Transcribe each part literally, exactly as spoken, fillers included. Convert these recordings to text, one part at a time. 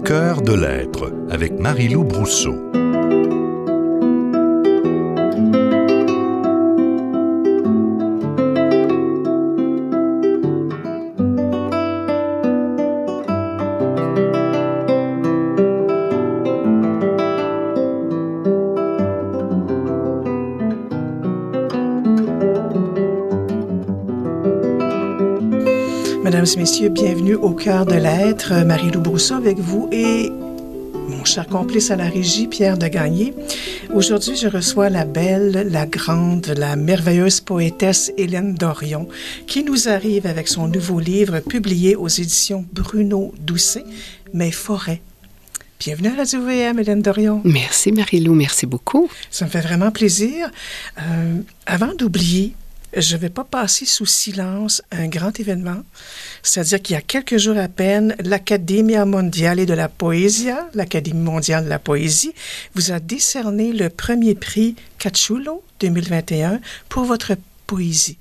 cœur de l'être avec Marie-Lou Brousseau. Mesdames et messieurs, bienvenue au cœur de l'être. Marie-Lou Brousseau avec vous et mon cher complice à la régie, Pierre de Gagné. Aujourd'hui, je reçois la belle, la grande, la merveilleuse poétesse Hélène Dorion qui nous arrive avec son nouveau livre publié aux éditions Bruno Doucet, Mes forêts. Bienvenue à Radio V M, Hélène Dorion. Merci Marie-Lou, merci beaucoup. Ça me fait vraiment plaisir. Euh, avant d'oublier, je ne vais pas passer sous silence un grand événement, c'est-à-dire qu'il y a quelques jours à peine, l'Accademia Mondiale de la Poesia, l'Académie mondiale de la poésie, vous a décerné le premier prix Cacciullo deux mille vingt et un pour votre poésie.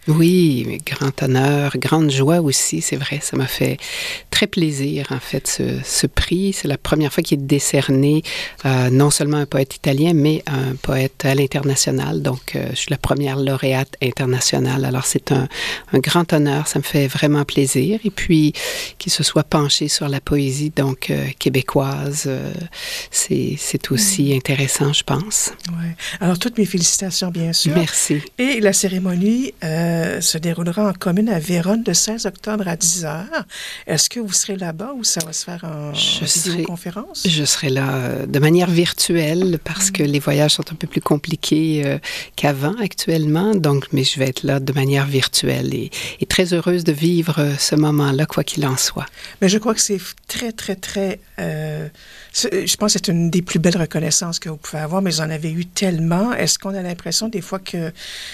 Oui, grand honneur, grande joie aussi, c'est vrai, ça m'a fait très plaisir en fait ce, ce prix. C'est la première fois qu'il est décerné euh, non seulement un poète italien, mais un poète à l'international. Donc, euh, je suis la première lauréate internationale. Alors, c'est un, un grand honneur, ça me fait vraiment plaisir. Et puis, qu'il se soit penché sur la poésie donc euh, québécoise, euh, c'est, c'est aussi mmh. intéressant, je pense. Oui. Alors, toutes mes félicitations, bien sûr. Merci. Et la cérémonie euh, se déroulera en commune à Vérone le seize octobre à dix heures. Est-ce que vous serez là-bas ou ça va se faire en, je en vidéoconférence? Serai, je serai là euh, de manière virtuelle parce mmh. que les voyages sont un peu plus compliqués euh, qu'avant actuellement. Donc, mais je vais être là de manière virtuelle et, et très heureuse de vivre euh, ce moment-là, quoi qu'il en soit. Mais je crois que c'est très, très, très... Euh, je pense que c'est une des plus belles reconnaissances que vous pouvez avoir, mais vous en avez eu tellement. Est-ce qu'on a l'impression des fois que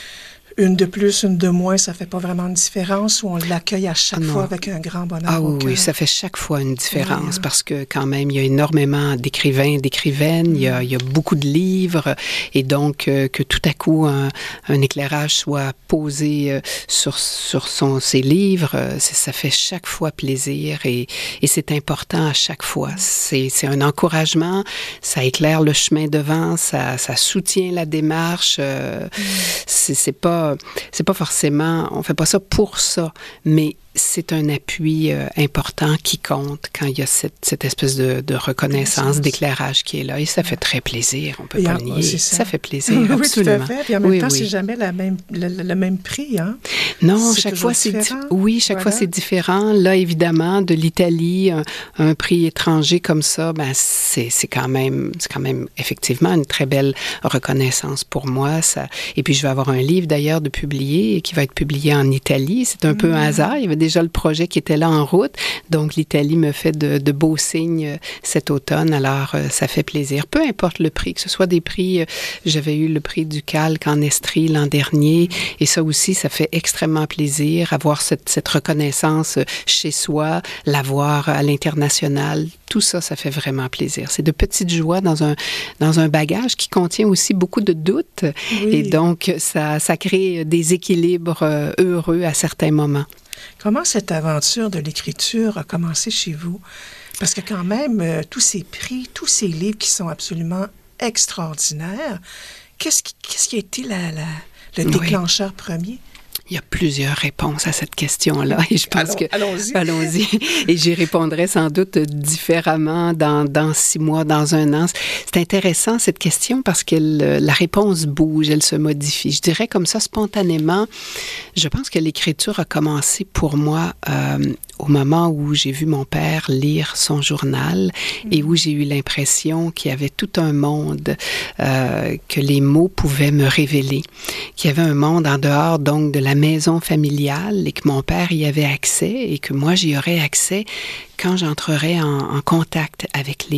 une de plus, une de moins, ça fait pas vraiment de différence ou on l'accueille à chaque non. fois avec un grand bonheur Ah au oui, cœur? oui, ça fait chaque fois une différence oui, hein. parce que quand même, il y a énormément d'écrivains, d'écrivaines, mm. il, y a, il y a beaucoup de livres et donc euh, que tout à coup un, un éclairage soit posé euh, sur, sur son, ses livres, euh, ça fait chaque fois plaisir et, et c'est important à chaque fois. Mm. C'est, c'est un encouragement, ça éclaire le chemin devant, ça, ça soutient la démarche, euh, mm. c'est, c'est pas C'est pas forcément, on fait pas ça pour ça, mais c'est un appui euh, important qui compte quand il y a cette, cette espèce de, de reconnaissance, d'éclairage qui est là. Et ça fait très plaisir, on peut et pas le nier. Ça. ça fait plaisir, oui, absolument. Tout à fait. Et en même oui, temps, oui. c'est jamais la même, le, le même prix, hein? Non, c'est chaque fois, c'est différent. Di- oui, chaque voilà. fois, c'est différent. Là, évidemment, de l'Italie, un, un prix étranger comme ça, ben, c'est, c'est quand même, c'est quand même effectivement une très belle reconnaissance pour moi. Ça. Et puis, je vais avoir un livre, d'ailleurs, de publier, qui va être publié en Italie. C'est un mmh. peu un hasard. Il y avait déjà le projet qui était là en route. Donc, l'Italie me fait de, de beaux signes cet automne. Alors, euh, ça fait plaisir. Peu importe le prix, que ce soit des prix... Euh, j'avais eu le prix du Calque en Estrie l'an dernier. Et ça aussi, ça fait extrêmement plaisir. Avoir cette, cette reconnaissance chez soi, l'avoir à l'international. Tout ça, ça fait vraiment plaisir. C'est de petites joies dans un, dans un bagage qui contient aussi beaucoup de doutes. Oui. Et donc, ça, ça crée des équilibres heureux à certains moments. Comment cette aventure de l'écriture a commencé chez vous? Parce que quand même, euh, tous ces prix, tous ces livres qui sont absolument extraordinaires, qu'est-ce qui, qu'est-ce qui a été la, la, le déclencheur oui. premier? Il y a plusieurs réponses à cette question-là et je pense Allons, que... Allons-y. Allons-y. Et j'y répondrai sans doute différemment dans, dans six mois, dans un an. C'est intéressant cette question parce que la réponse bouge, elle se modifie. Je dirais comme ça spontanément, je pense que l'écriture a commencé pour moi euh, au moment où j'ai vu mon père lire son journal mmh. et où j'ai eu l'impression qu'il y avait tout un monde euh, que les mots pouvaient me révéler, qu'il y avait un monde en dehors donc de la maison familiale et que mon père y avait accès et que moi j'y aurais accès quand j'entrerais en, en contact avec les mots.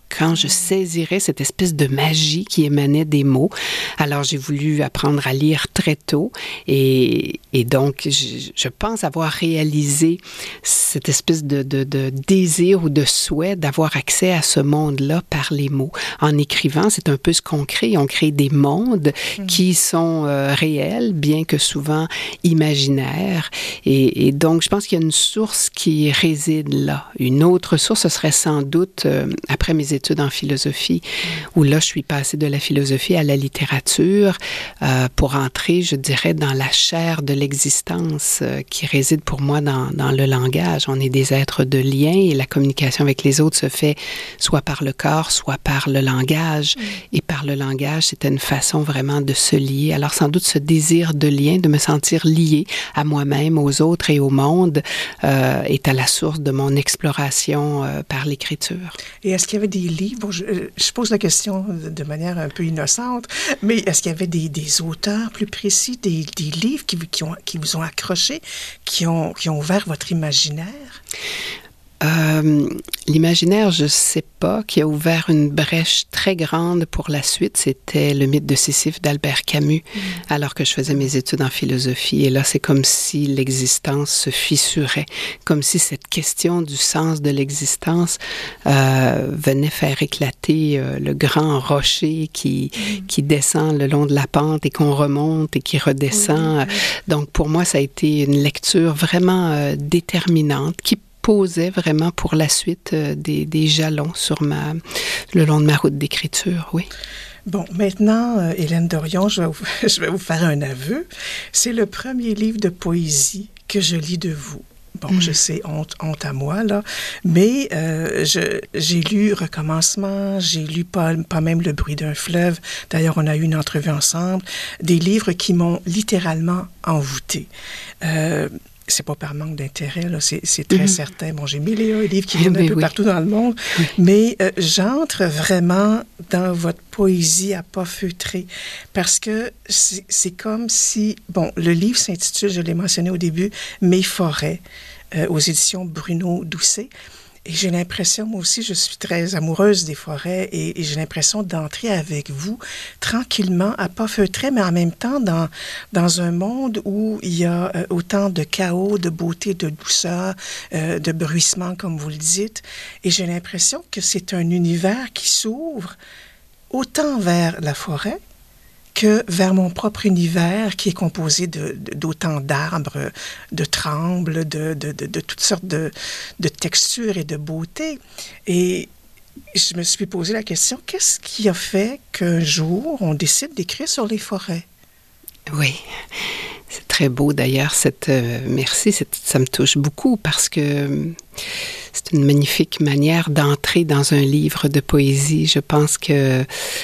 quand je saisirais cette espèce de magie qui émanait des mots. Alors, j'ai voulu apprendre à lire très tôt et, et donc, je, je pense avoir réalisé cette espèce de, de, de désir ou de souhait d'avoir accès à ce monde-là par les mots. En écrivant, c'est un peu ce qu'on crée. On crée des mondes mmh. qui sont euh, réels, bien que souvent imaginaires. Et, et donc, je pense qu'il y a une source qui réside là. Une autre source, ce serait sans doute euh, après mes études en philosophie, mmh. où là, je suis passée de la philosophie à la littérature euh, pour entrer, je dirais, dans la chair de l'existence euh, qui réside pour moi dans, dans le langage. On est des êtres de lien et la communication avec les autres se fait soit par le corps, soit par le langage. Mmh. Et par le langage, c'était une façon vraiment de se lier. Alors, sans doute, ce désir de lien, de me sentir lié à moi-même, aux autres et au monde, euh, est à la source de mon exploration euh, par l'écriture. Et est-ce qu'il y avait des livres, bon, je, je pose la question de manière un peu innocente, mais est-ce qu'il y avait des, des auteurs plus précis, des, des livres qui, qui, ont, qui vous ont accroché, qui ont, qui ont ouvert votre imaginaire? Euh, l'imaginaire, je ne sais pas, qui a ouvert une brèche très grande pour la suite, c'était le mythe de Sisyphe d'Albert Camus, mmh. alors que je faisais mes études en philosophie. Et là, c'est comme si l'existence se fissurait, comme si cette question du sens de l'existence euh, venait faire éclater euh, le grand rocher qui, mmh. qui descend le long de la pente et qu'on remonte et qui redescend. Mmh. Donc, pour moi, ça a été une lecture vraiment euh, déterminante qui posait vraiment pour la suite euh, des, des jalons sur ma, le long de ma route d'écriture, oui. Bon, maintenant, euh, Hélène Dorion, je vais, vous, je vais vous faire un aveu. C'est le premier livre de poésie que je lis de vous. Bon, mmh. je sais, honte, honte à moi, là, mais euh, je, j'ai lu Recommencement, j'ai lu pas, pas même Le bruit d'un fleuve. D'ailleurs, on a eu une entrevue ensemble. Des livres qui m'ont littéralement envoûtée. Euh, c'est pas par manque d'intérêt, là, c'est, c'est très mmh. certain. Bon, j'ai mille et un livres qui viennent un peu oui. partout dans le monde, oui. mais euh, j'entre vraiment dans votre poésie à pas feutrer, parce que c'est, c'est comme si... Bon, le livre s'intitule, je l'ai mentionné au début, « Mes forêts euh, », aux éditions Bruno Doucet. Et j'ai l'impression, moi aussi, je suis très amoureuse des forêts et, et j'ai l'impression d'entrer avec vous tranquillement, à pas feutrer, mais en même temps dans, dans un monde où il y a euh, autant de chaos, de beauté, de douceur, euh, de bruissement, comme vous le dites. Et j'ai l'impression que c'est un univers qui s'ouvre autant vers la forêt que vers mon propre univers qui est composé de, de, d'autant d'arbres, de trembles, de, de, de, de toutes sortes de, de textures et de beauté. Et je me suis posé la question, qu'est-ce qui a fait qu'un jour, on décide d'écrire sur les forêts? Oui, c'est très beau d'ailleurs. Cette, euh, merci, cette, ça me touche beaucoup parce que euh, c'est une magnifique manière d'entrer dans un livre de poésie. Je pense que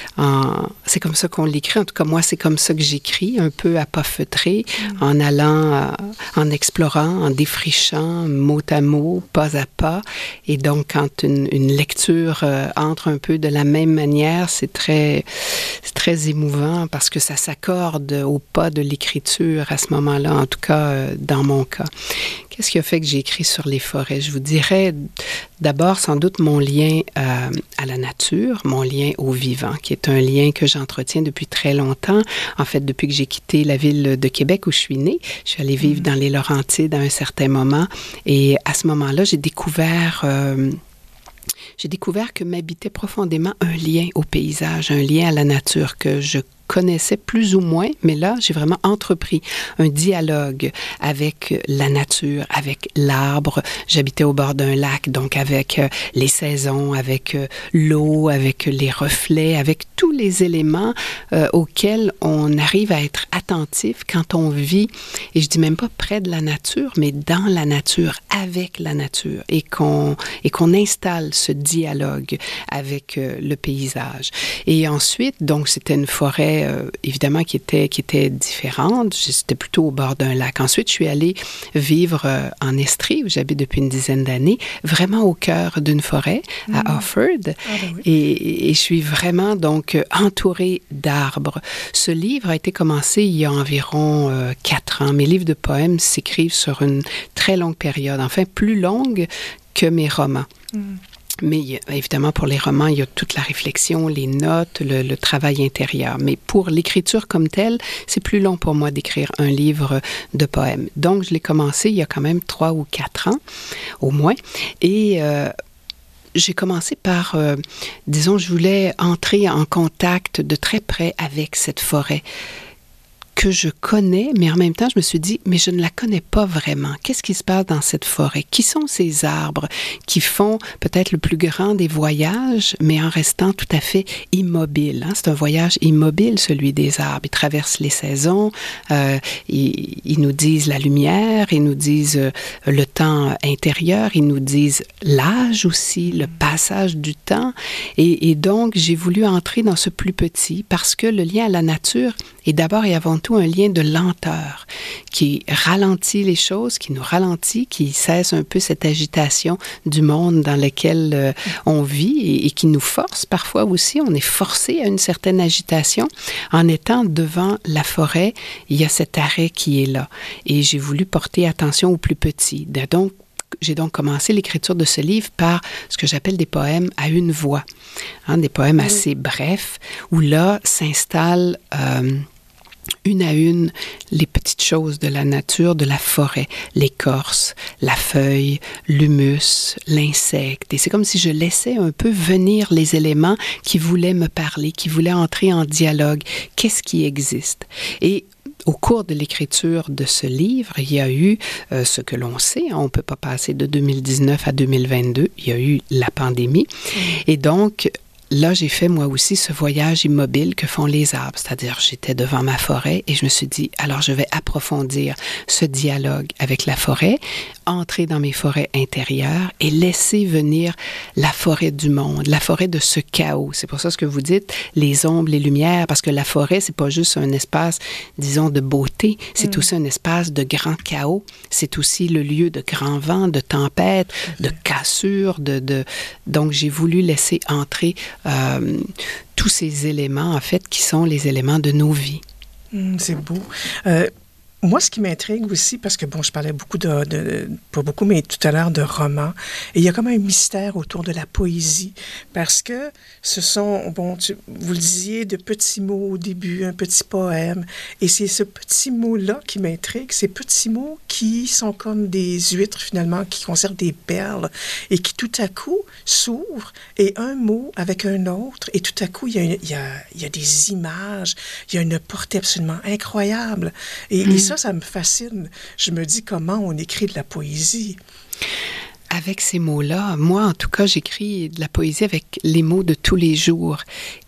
en, c'est comme ça qu'on l'écrit. En tout cas, moi, c'est comme ça que j'écris, un peu à pas feutrer, mmh. en allant, euh, en explorant, en défrichant, mot à mot, pas à pas. Et donc, quand une, une lecture euh, entre un peu de la même manière, c'est très, c'est très émouvant parce que ça s'accorde au pas de l'écriture à ce moment-là, en tout cas, euh, dans mon cas. Qu'est-ce qui a fait que j'ai écrit sur les forêts? Je vous dirais d'abord sans doute mon lien euh, à la nature, mon lien au vivant, qui est un lien que j'entretiens depuis très longtemps. En fait, depuis que j'ai quitté la ville de Québec où je suis née, je suis allée vivre mmh. dans les Laurentides à un certain moment. Et à ce moment-là, j'ai découvert... Euh, j'ai découvert que m'habitait profondément un lien au paysage, un lien à la nature que je connaissais plus ou moins, mais là, j'ai vraiment entrepris un dialogue avec la nature, avec l'arbre. J'habitais au bord d'un lac, donc avec euh, les saisons, avec euh, l'eau, avec les reflets, avec tous les éléments euh, auxquels on arrive à être attentif quand on vit, et je dis même pas près de la nature, mais dans la nature, avec la nature, et qu'on, et qu'on installe ce dialogue avec euh, le paysage. Et ensuite, donc, c'était une forêt Euh, évidemment qui était, qui était différente. C'était plutôt au bord d'un lac. Ensuite, je suis allée vivre euh, en Estrie, où j'habite depuis une dizaine d'années, vraiment au cœur d'une forêt, mmh. à Offord. Ah, ben oui. et, et je suis vraiment donc entourée d'arbres. Ce livre a été commencé il y a environ euh, quatre ans. Mes livres de poèmes s'écrivent sur une très longue période, enfin plus longue que mes romans. Mmh. Mais évidemment, pour les romans, il y a toute la réflexion, les notes, le, le travail intérieur. Mais pour l'écriture comme telle, c'est plus long pour moi d'écrire un livre de poèmes. Donc, je l'ai commencé il y a quand même trois ou quatre ans, au moins. Et euh, j'ai commencé par, euh, disons, je voulais entrer en contact de très près avec cette forêt que je connais, mais en même temps, je me suis dit, mais je ne la connais pas vraiment. Qu'est-ce qui se passe dans cette forêt? Qui sont ces arbres qui font peut-être le plus grand des voyages, mais en restant tout à fait immobiles? Hein? C'est un voyage immobile, celui des arbres. Ils traversent les saisons, euh, ils, ils nous disent la lumière, ils nous disent euh, le temps intérieur, ils nous disent l'âge aussi, le passage du temps. Et, et donc, j'ai voulu entrer dans ce plus petit parce que le lien à la nature est d'abord et avant tout un lien de lenteur qui ralentit les choses, qui nous ralentit, qui cesse un peu cette agitation du monde dans lequel euh, on vit et, et qui nous force parfois aussi. On est forcé à une certaine agitation. En étant devant la forêt, il y a cet arrêt qui est là. Et j'ai voulu porter attention aux plus petits. Donc, j'ai donc commencé l'écriture de ce livre par ce que j'appelle des poèmes à une voix, hein, des poèmes oui. assez brefs, où là s'installe euh, une à une les petites choses de la nature, de la forêt, l'écorce, la feuille, l'humus, l'insecte. Et c'est comme si je laissais un peu venir les éléments qui voulaient me parler, qui voulaient entrer en dialogue. Qu'est-ce qui existe? Et au cours de l'écriture de ce livre, il y a eu euh, ce que l'on sait, hein, on ne peut pas passer de deux mille dix-neuf à deux mille vingt-deux, il y a eu la pandémie. Mmh. Et donc, là, j'ai fait moi aussi ce voyage immobile que font les arbres, c'est-à-dire j'étais devant ma forêt et je me suis dit, alors je vais approfondir ce dialogue avec la forêt, entrer dans mes forêts intérieures et laisser venir la forêt du monde, la forêt de ce chaos. C'est pour ça ce que vous dites, les ombres, les lumières, parce que la forêt, c'est pas juste un espace, disons, de beauté, c'est mmh. aussi un espace de grand chaos, c'est aussi le lieu de grands vents, de tempêtes, mmh. de cassures, de, de... donc j'ai voulu laisser entrer Euh, tous ces éléments, en fait, qui sont les éléments de nos vies. Mmh, c'est beau. Euh, moi, ce qui m'intrigue aussi, parce que, bon, je parlais beaucoup de, de, pas beaucoup, mais tout à l'heure de romans, et il y a comme un mystère autour de la poésie, parce que ce sont, bon, tu, vous le disiez, de petits mots au début, un petit poème, et c'est ce petit mot-là qui m'intrigue, ces petits mots qui sont comme des huîtres, finalement, qui conservent des perles, et qui, tout à coup, s'ouvrent, et un mot avec un autre, et tout à coup, il y a, il y a, il y a des images, il y a une portée absolument incroyable, et, mmh. et ça, ça me fascine. Je me dis comment on écrit de la poésie. Avec ces mots-là, moi, en tout cas, j'écris de la poésie avec les mots de tous les jours.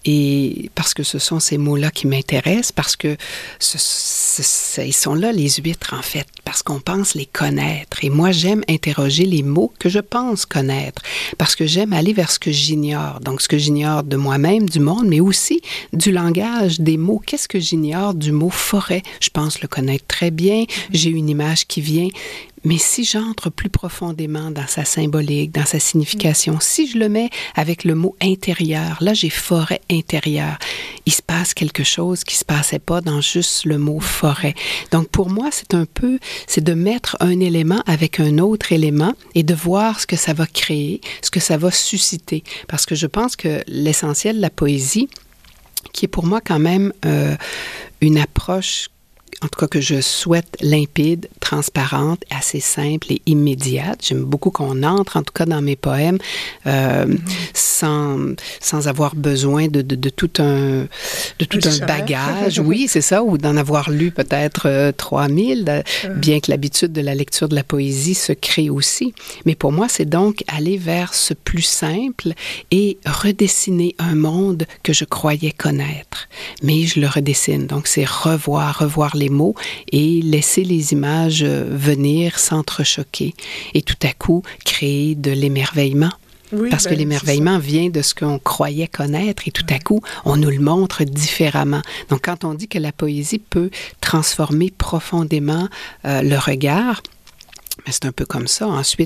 Et parce que ce sont ces mots-là qui m'intéressent, parce que ce, ce, ce, ils sont là, les huîtres, en fait, parce qu'on pense les connaître. Et moi, j'aime interroger les mots que je pense connaître, parce que j'aime aller vers ce que j'ignore. Donc, ce que j'ignore de moi-même, du monde, mais aussi du langage, des mots. Qu'est-ce que j'ignore du mot forêt? Je pense le connaître très bien. J'ai une image qui vient. Mais si j'entre plus profondément dans sa symbolique, dans sa signification, mmh. si je le mets avec le mot intérieur, là j'ai forêt intérieure, il se passe quelque chose qui ne se passait pas dans juste le mot forêt. Donc pour moi, c'est un peu, c'est de mettre un élément avec un autre élément et de voir ce que ça va créer, ce que ça va susciter. Parce que je pense que l'essentiel de la poésie, qui est pour moi quand même euh, une approche, en tout cas que je souhaite limpide, transparente, assez simple et immédiate. J'aime beaucoup qu'on entre, en tout cas dans mes poèmes, euh, mm-hmm. sans, sans avoir besoin de, de, de tout un, de tout un bagage. Oui, c'est ça, ou d'en avoir lu peut-être euh, trois mille, de, bien que l'habitude de la lecture de la poésie se crée aussi. Mais pour moi, c'est donc aller vers ce plus simple et redessiner un monde que je croyais connaître. Mais je le redessine. Donc, c'est revoir, revoir les mots et laisser les images venir, s'entrechoquer et tout à coup créer de l'émerveillement. Oui, parce ben, que l'émerveillement vient de ce qu'on croyait connaître et tout à coup, on nous le montre différemment. Donc, quand on dit que la poésie peut transformer profondément euh, le regard, c'est un peu comme ça. Ensuite,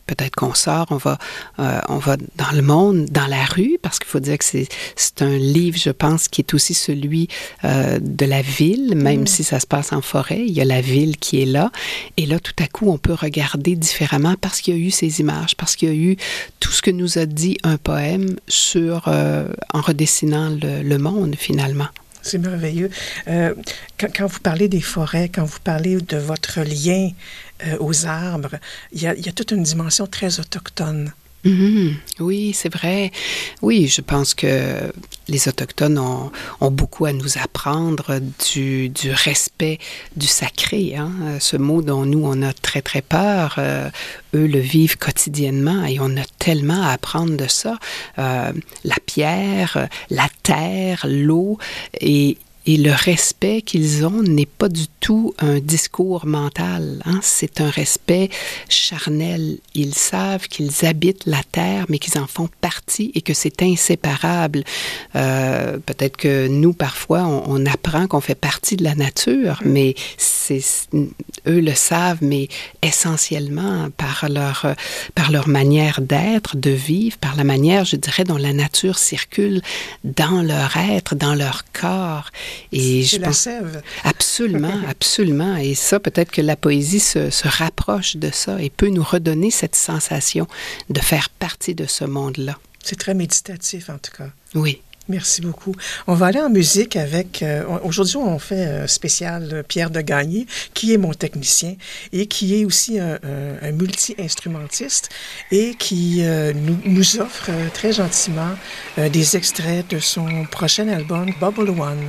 peut-être qu'on sort, on va, euh, on va dans le monde, dans la rue, parce qu'il faut dire que c'est, c'est un livre, je pense, qui est aussi celui euh, de la ville, même mmh. si ça se passe en forêt, il y a la ville qui est là. Et là, tout à coup, on peut regarder différemment parce qu'il y a eu ces images, parce qu'il y a eu tout ce que nous a dit un poème sur, euh, en redessinant le, le monde, finalement. C'est merveilleux. Euh, quand, quand vous parlez des forêts, quand vous parlez de votre lien euh, aux arbres, il y a, il y a toute une dimension très autochtone. Mmh, oui, c'est vrai. Oui, je pense que les Autochtones ont, ont beaucoup à nous apprendre du, du respect du sacré. Hein? Ce mot dont nous, on a très, très peur. Euh, eux le vivent quotidiennement et on a tellement à apprendre de ça. Euh, la pierre, la terre, l'eau et Et le respect qu'ils ont n'est pas du tout un discours mental. Hein? C'est un respect charnel. Ils savent qu'ils habitent la terre, mais qu'ils en font partie et que c'est inséparable. Euh, peut-être que nous, parfois, on, on apprend qu'on fait partie de la nature, mais c'est, eux le savent, mais essentiellement par leur, par leur manière d'être, de vivre, par la manière, je dirais, dont la nature circule dans leur être, dans leur corps. Et c'est je la pense, sève. Absolument, absolument. Et ça, peut-être que la poésie se, se rapproche de ça et peut nous redonner cette sensation de faire partie de ce monde-là. C'est très méditatif, en tout cas. Oui. Merci beaucoup. On va aller en musique avec... Euh, aujourd'hui, on fait un spécial Pierre de Gagné, qui est mon technicien et qui est aussi un, un, un multi-instrumentiste et qui euh, nous, nous offre euh, très gentiment euh, des extraits de son prochain album, Bubble One.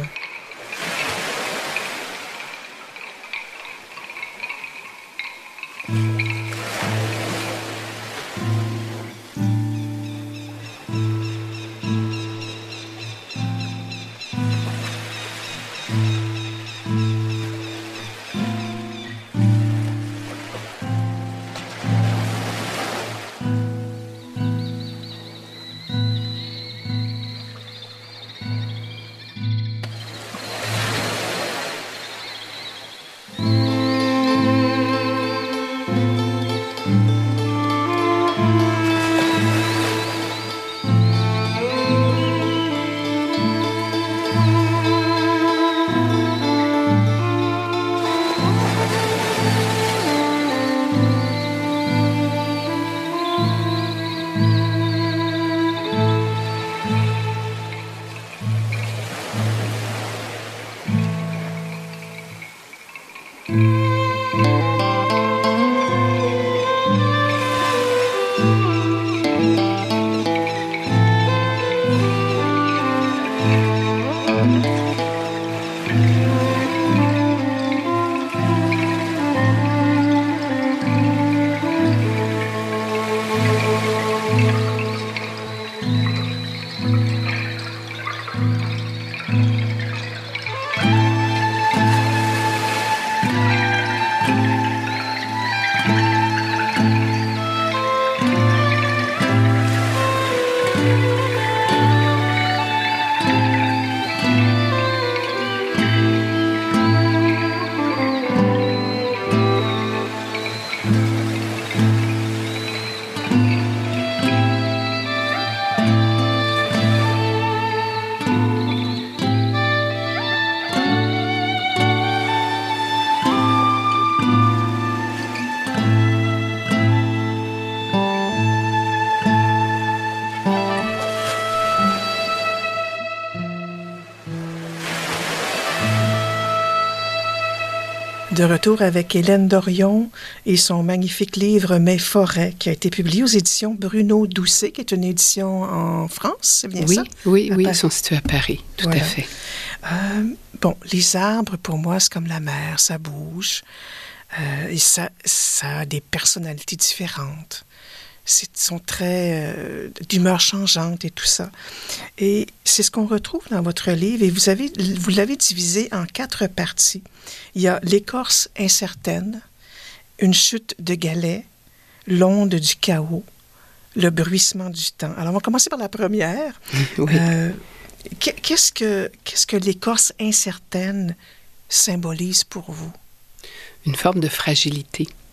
De retour avec Hélène Dorion et son magnifique livre « Mes forêts » qui a été publié aux éditions Bruno Doucet, qui est une édition en France, c'est bien oui, ça? Oui, à oui, Paris. Ils sont situés à Paris, tout voilà. à fait. Euh, bon, les arbres, pour moi, c'est comme la mer, ça bouge euh, et ça, ça a des personnalités différentes. Ils sont très euh, d'humeur changeante et tout ça. Et c'est ce qu'on retrouve dans votre livre. Et vous, avez, vous l'avez divisé en quatre parties. Il y a l'écorce incertaine, une chute de galets, l'onde du chaos, le bruissement du temps. Alors, on va commencer par la première. Oui. Euh, qu'est-ce que, qu'est-ce que l'écorce incertaine symbolise pour vous? Une forme de fragilité.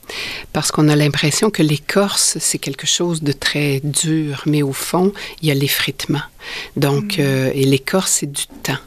Parce qu'on a l'impression que l'écorce, c'est quelque chose de très dur, mais au fond, il y a l'effritement. Donc, mmh. euh, et l'écorce, c'est du temps.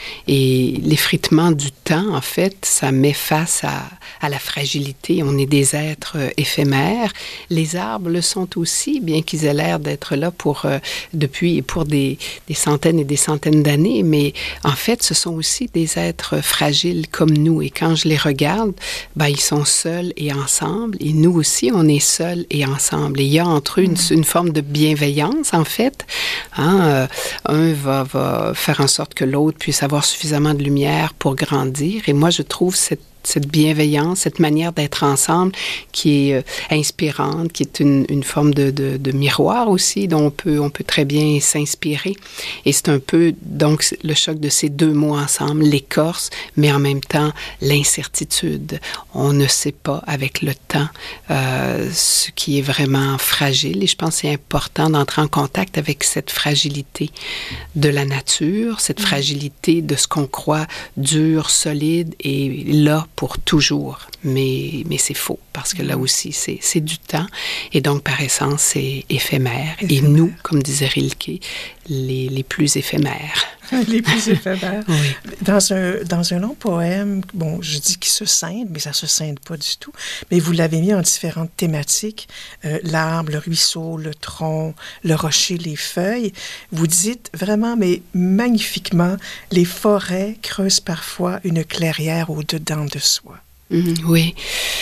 Et l'effritement du temps, en fait, ça met face à, à la fragilité. On est des êtres euh, éphémères. Les arbres le sont aussi, bien qu'ils aient l'air d'être là pour, euh, depuis et pour des, des centaines et des centaines d'années. Mais en fait, ce sont aussi des êtres fragiles comme nous. Et quand je les regarde, ben, ils sont seuls et ensemble. Et nous aussi, on est seuls et ensemble. Et il y a entre eux une, une forme de bienveillance, en fait. Hein? Euh, un va, va faire en sorte que l'autre puisse avoir suffisamment de lumière pour grandir. Et moi, je trouve cette cette bienveillance, cette manière d'être ensemble qui est euh, inspirante, qui est une, une forme de, de, de miroir aussi, dont on peut, on peut très bien s'inspirer. Et c'est un peu, donc, le choc de ces deux mots ensemble, l'écorce, mais en même temps, l'incertitude. On ne sait pas avec le temps euh, ce qui est vraiment fragile. Et je pense que c'est important d'entrer en contact avec cette fragilité de la nature, cette fragilité de ce qu'on croit dur, solide et là pour toujours. Mais, mais c'est faux, parce que là aussi, c'est, c'est du temps. Et donc, par essence, c'est éphémère. éphémère. Et nous, comme disait Rilke, les, les plus éphémères. Les plus éphémères. Oui. Dans un, dans un long poème, bon, je dis qu'il se scinde, mais ça ne se scinde pas du tout. Mais vous l'avez mis en différentes thématiques. Euh, l'arbre, le ruisseau, le tronc, le rocher, les feuilles. Vous dites vraiment, mais magnifiquement, les forêts creusent parfois une clairière au-dedans de soi. Mmh, oui.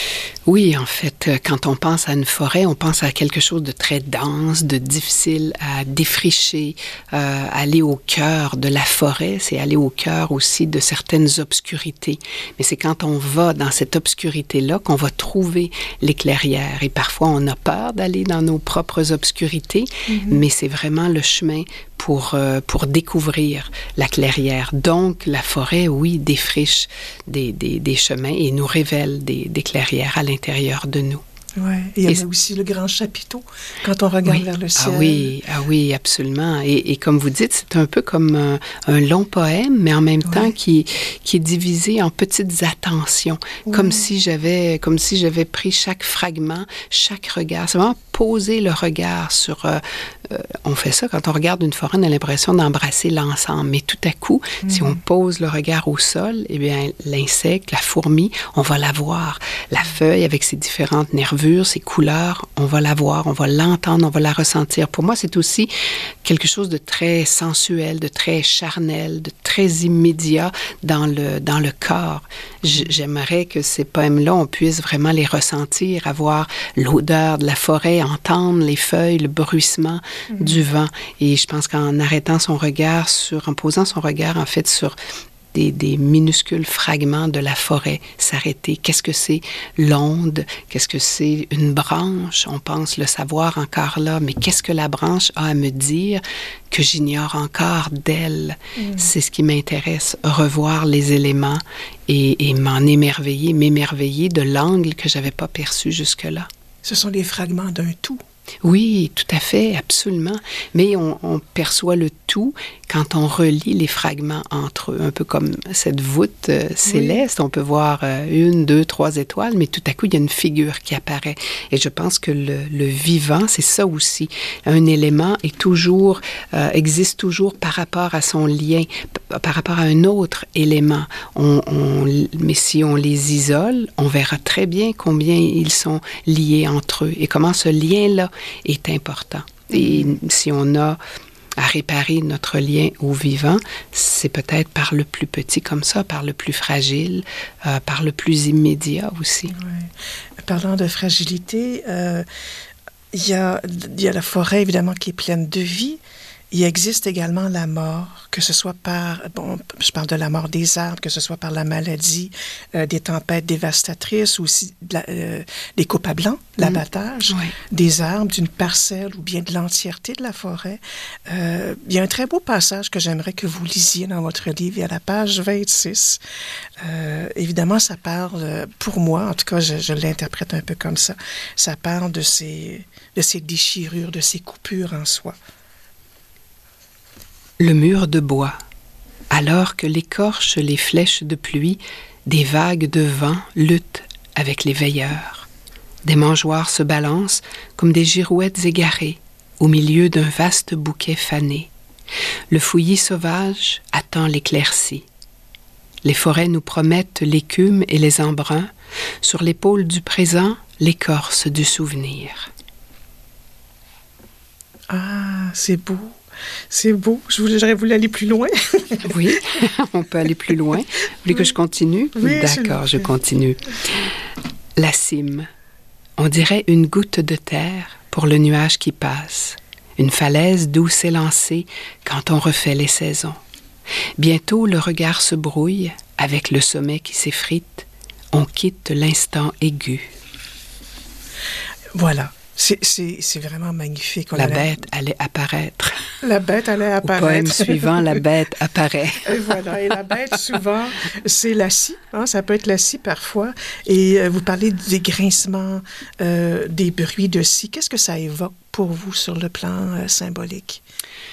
Oui, en fait, quand on pense à une forêt, on pense à quelque chose de très dense, de difficile à défricher. Euh, aller au cœur de la forêt, c'est aller au cœur aussi de certaines obscurités. Mais c'est quand on va dans cette obscurité-là qu'on va trouver les clairières. Et parfois, on a peur d'aller dans nos propres obscurités, mm-hmm. mais c'est vraiment le chemin pour, euh, pour découvrir la clairière. Donc, la forêt, oui, défriche des, des, des chemins et nous révèle des, des clairières à l'intérieur de nous. Oui, et il y a et aussi le grand chapiteau quand on regarde oui. vers le ciel. Ah oui, ah oui, absolument. Et, et comme vous dites, c'est un peu comme un, un long poème, mais en même oui. temps qui, qui est divisé en petites attentions, oui. comme si j'avais, comme si j'avais pris chaque fragment, chaque regard. C'est vraiment poser le regard sur... Euh, euh, on fait ça quand on regarde une forêt, on a l'impression d'embrasser l'ensemble. Mais tout à coup, mm-hmm. si on pose le regard au sol, eh bien, l'insecte, la fourmi, on va la voir. La feuille avec ses différentes nervures, ses couleurs, on va la voir, on va l'entendre, on va la ressentir. Pour moi, c'est aussi quelque chose de très sensuel, de très charnel, de très immédiat dans le, dans le corps. J'aimerais que ces poèmes-là, on puisse vraiment les ressentir, avoir l'odeur de la forêt, entendre les feuilles, le bruissement mmh. du vent. Et je pense qu'en arrêtant son regard sur, en posant son regard, en fait, sur Des, des minuscules fragments de la forêt, s'arrêter. Qu'est-ce que c'est l'onde? Qu'est-ce que c'est une branche? On pense le savoir encore là, mais qu'est-ce que la branche a à me dire que j'ignore encore d'elle? Mm. C'est ce qui m'intéresse, revoir les éléments et, et m'en émerveiller, m'émerveiller de l'angle que je n'avais pas perçu jusque-là. Ce sont des fragments d'un tout. Oui, tout à fait, absolument. Mais on, on perçoit le tout quand on relie les fragments entre eux, un peu comme cette voûte euh, céleste. Oui. On peut voir euh, une, deux, trois étoiles, mais tout à coup, il y a une figure qui apparaît. Et je pense que le, le vivant, c'est ça aussi. Un élément est toujours, euh, existe toujours par rapport à son lien, p- par rapport à un autre élément. On, on, mais si on les isole, on verra très bien combien ils sont liés entre eux et comment ce lien-là est important. Et si on a à réparer notre lien au vivant, c'est peut-être par le plus petit comme ça, par le plus fragile, euh, par le plus immédiat aussi. Ouais. Parlant de fragilité, euh, il y a, il y a la forêt, évidemment, qui est pleine de vie. Il existe également la mort, que ce soit par, bon, je parle de la mort des arbres, que ce soit par la maladie, euh, des tempêtes dévastatrices, ou aussi de la, euh, des coupes à blanc, mmh. l'abattage oui. des arbres, d'une parcelle ou bien de l'entièreté de la forêt. Euh, il y a un très beau passage que j'aimerais que vous lisiez dans votre livre, à la page vingt-six. Euh, évidemment, ça parle, pour moi, en tout cas, je, je l'interprète un peu comme ça, ça parle de ces, de ces déchirures, de ces coupures en soi. Le mur de bois, alors que l'écorche les flèches de pluie, des vagues de vent luttent avec les veilleurs. Des mangeoires se balancent comme des girouettes égarées au milieu d'un vaste bouquet fané. Le fouillis sauvage attend l'éclaircie. Les forêts nous promettent l'écume et les embruns, sur l'épaule du présent, l'écorce du souvenir. Ah, c'est beau. C'est beau. J'aurais voulu aller plus loin. Oui, on peut aller plus loin. Vous voulez que je continue? Oui, d'accord, je continue. La cime. On dirait une goutte de terre pour le nuage qui passe. Une falaise d'où s'élancer quand on refait les saisons. Bientôt, le regard se brouille avec le sommet qui s'effrite. On quitte l'instant aigu. Voilà. C'est, c'est, c'est vraiment magnifique. On la allait... bête allait apparaître. La bête allait apparaître. Au poème suivant, la bête apparaît. Et voilà. Et la bête, souvent, c'est la scie. Hein? Ça peut être la scie parfois. Et euh, vous parlez des grincements, euh, des bruits de scie. Qu'est-ce que ça évoque pour vous sur le plan euh, symbolique?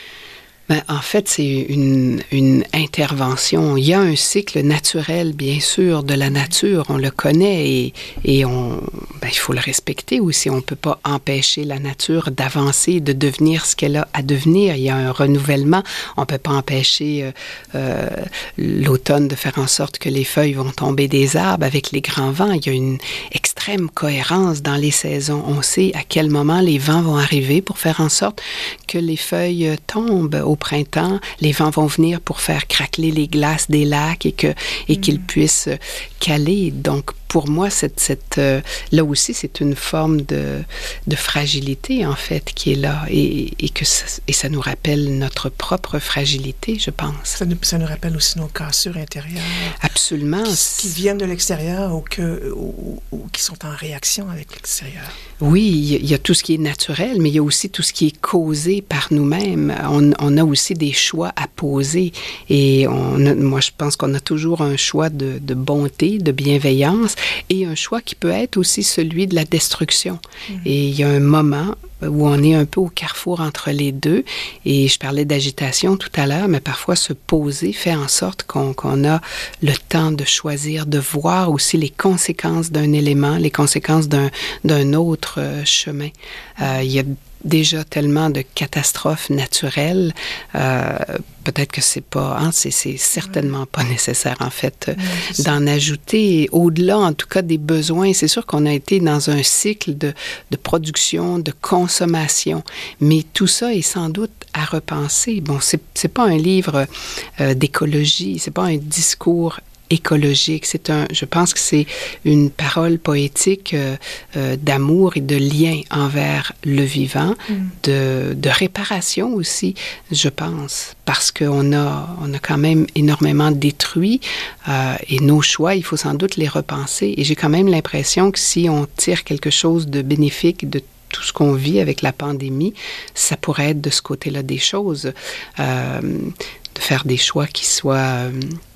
Ben, en fait, c'est une, une intervention. Il y a un cycle naturel, bien sûr, de la nature. On le connaît et, et on, ben, il faut le respecter aussi. On ne peut pas empêcher la nature d'avancer, de devenir ce qu'elle a à devenir. Il y a un renouvellement. On ne peut pas empêcher euh, euh, l'automne de faire en sorte que les feuilles vont tomber des arbres avec les grands vents. Il y a une extrême cohérence dans les saisons. On sait à quel moment les vents vont arriver pour faire en sorte que les feuilles tombent au printemps, les vents vont venir pour faire craqueler les glaces des lacs et, que, et mmh. qu'ils puissent caler. Donc, pour moi, cette, cette, euh, là aussi, c'est une forme de, de fragilité, en fait, qui est là. Et, et, que ça, et ça nous rappelle notre propre fragilité, je pense. Ça nous, ça nous rappelle aussi nos cassures intérieures. Absolument. Qui, qui viennent de l'extérieur ou, que, ou, ou qui sont en réaction avec l'extérieur. Oui, il y a tout ce qui est naturel, mais il y a aussi tout ce qui est causé par nous-mêmes. On, on a aussi des choix à poser. Et on a, moi, je pense qu'on a toujours un choix de, de bonté, de bienveillance, et un choix qui peut être aussi celui de la destruction. Mmh. Et il y a un moment où on est un peu au carrefour entre les deux. Et je parlais d'agitation tout à l'heure, mais parfois se poser fait en sorte qu'on, qu'on a le temps de choisir, de voir aussi les conséquences d'un élément, les conséquences d'un, d'un autre euh, chemin. Euh, il y a déjà tellement de catastrophes naturelles, euh, peut-être que c'est pas, hein, c'est, c'est certainement pas nécessaire en fait oui, d'en ajouter. Au-delà, en tout cas, des besoins, c'est sûr qu'on a été dans un cycle de, de production, de consommation, mais tout ça est sans doute à repenser. Bon, c'est, c'est pas un livre euh, d'écologie, c'est pas un discours écologique. C'est un, je pense que c'est une parole poétique euh, euh, d'amour et de lien envers le vivant, mm. de, de réparation aussi, je pense, parce qu'on a, on a quand même énormément détruit euh, et nos choix, il faut sans doute les repenser. Et j'ai quand même l'impression que si on tire quelque chose de bénéfique de tout ce qu'on vit avec la pandémie, ça pourrait être de ce côté-là des choses, euh, de faire des choix qui soient euh,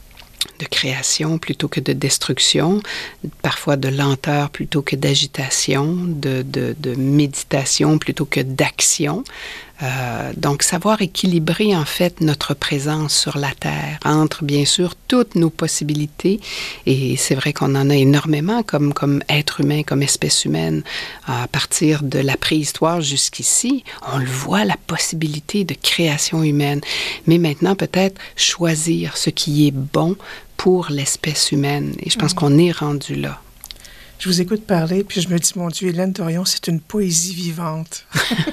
de création plutôt que de destruction, parfois de lenteur plutôt que d'agitation, de, de, de méditation plutôt que d'action. Euh, donc, savoir équilibrer en fait notre présence sur la Terre entre, bien sûr, toutes nos possibilités. Et c'est vrai qu'on en a énormément comme, comme être humain, comme espèce humaine. À partir de la préhistoire jusqu'ici, on le voit, la possibilité de création humaine. Mais maintenant, peut-être choisir ce qui est bon pour l'espèce humaine. Et je pense mmh. qu'on est rendu là. Je vous écoute parler, puis je me dis, mon Dieu, Hélène Dorion, c'est une poésie vivante.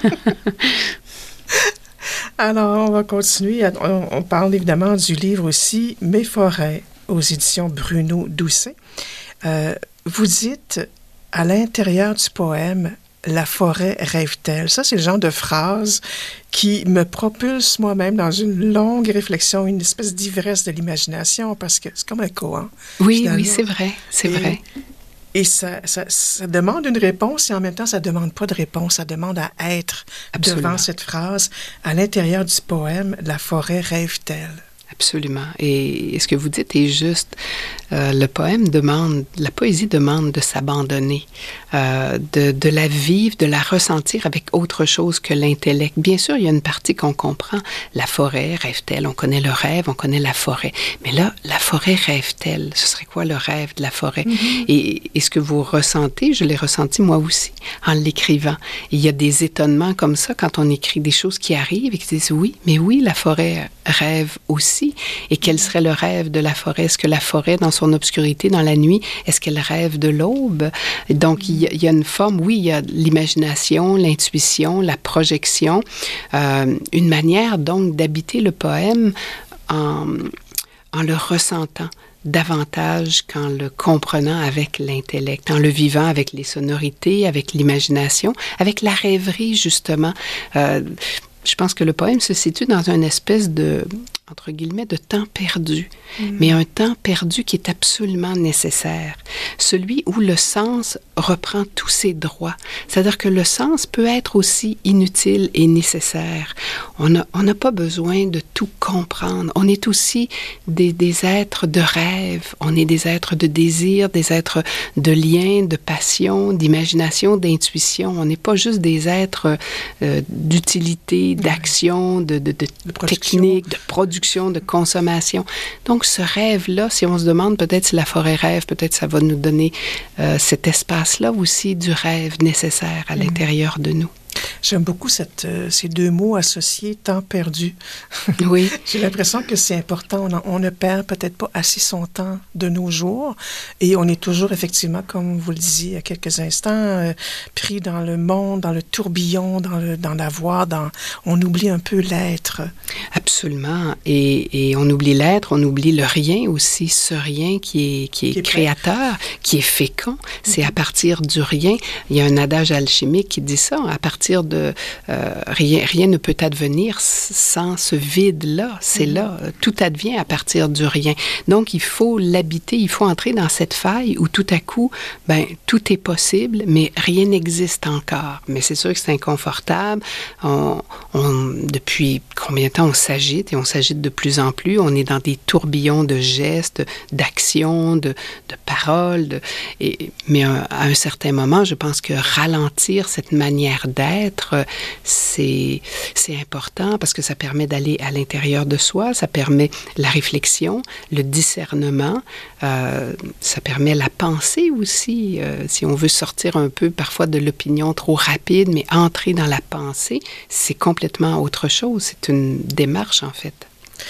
Alors, on va continuer. On, on parle évidemment du livre aussi, Mes forêts, aux éditions Bruno Doucet. Euh, vous dites, à l'intérieur du poème, la forêt rêve-t-elle? Ça, c'est le genre de phrase qui me propulse moi-même dans une longue réflexion, une espèce d'ivresse de l'imagination, parce que c'est comme un koan. Oui, finalement. oui, c'est vrai, c'est Et, vrai. Et ça, ça, ça demande une réponse et en même temps, ça ne demande pas de réponse. Ça demande à être Absolument. Devant cette phrase. À l'intérieur du poème, la forêt rêve-t-elle? Absolument. Et, et ce que vous dites est juste. Euh, le poème demande, la poésie demande de s'abandonner, euh, de, de la vivre, de la ressentir avec autre chose que l'intellect. Bien sûr, il y a une partie qu'on comprend. La forêt, rêve-t-elle? On connaît le rêve, on connaît la forêt. Mais là, la forêt rêve-t-elle? Ce serait quoi le rêve de la forêt? Mm-hmm. Et, et ce que vous ressentez, je l'ai ressenti moi aussi en l'écrivant. Il y a des étonnements comme ça quand on écrit des choses qui arrivent et qui disent oui, mais oui, la forêt rêve aussi. Et quel serait le rêve de la forêt? Est-ce que la forêt, dans son obscurité, dans la nuit, est-ce qu'elle rêve de l'aube? Donc, il y, a, il y a une forme, oui, il y a l'imagination, l'intuition, la projection, euh, une manière donc d'habiter le poème en, en le ressentant davantage qu'en le comprenant avec l'intellect, en le vivant avec les sonorités, avec l'imagination, avec la rêverie, justement. Euh, je pense que le poème se situe dans une espèce de, entre guillemets, de temps perdu, mmh. mais un temps perdu qui est absolument nécessaire. Celui où le sens reprend tous ses droits. C'est-à-dire que le sens peut être aussi inutile et nécessaire. On n'a on n'a pas besoin de tout comprendre. On est aussi des, des êtres de rêve. On est des êtres de désir, des êtres de lien, de passion, d'imagination, d'intuition. On n'est pas juste des êtres euh, d'utilité, d'action, de, de, de, de technique, de production, de consommation. Donc, ce rêve-là, si on se demande peut-être si la forêt rêve, peut-être ça va nous donner euh, cet espace-là aussi du rêve nécessaire à mmh. l'intérieur de nous. J'aime beaucoup cette, euh, ces deux mots associés, temps perdu. Oui. J'ai l'impression que c'est important. On, on ne perd peut-être pas assez son temps de nos jours et on est toujours, effectivement, comme vous le disiez il y a quelques instants, euh, pris dans le monde, dans le tourbillon, dans, le, dans la voix, dans, on oublie un peu l'être. Absolument. Et, et on oublie l'être, on oublie le rien aussi, ce rien qui est, qui est, qui est créateur, prêt. Qui est fécond. C'est mm-hmm. à partir du rien. Il y a un adage alchimique qui dit ça, à partir de euh, rien, rien ne peut advenir sans ce vide-là. C'est mmh. là, tout advient à partir du rien. Donc, il faut l'habiter, il faut entrer dans cette faille où tout à coup, ben, tout est possible, mais rien n'existe encore. Mais c'est sûr que c'est inconfortable. On, on, depuis combien de temps on s'agite et on s'agite de plus en plus. On est dans des tourbillons de gestes, d'actions, de, de paroles. De, et, mais à, à un certain moment, je pense que ralentir cette manière d'être, c'est, c'est important parce que ça permet d'aller à l'intérieur de soi, ça permet la réflexion, le discernement, euh, ça permet la pensée aussi, euh, si on veut sortir un peu parfois de l'opinion trop rapide, mais entrer dans la pensée, c'est complètement autre chose, c'est une démarche en fait.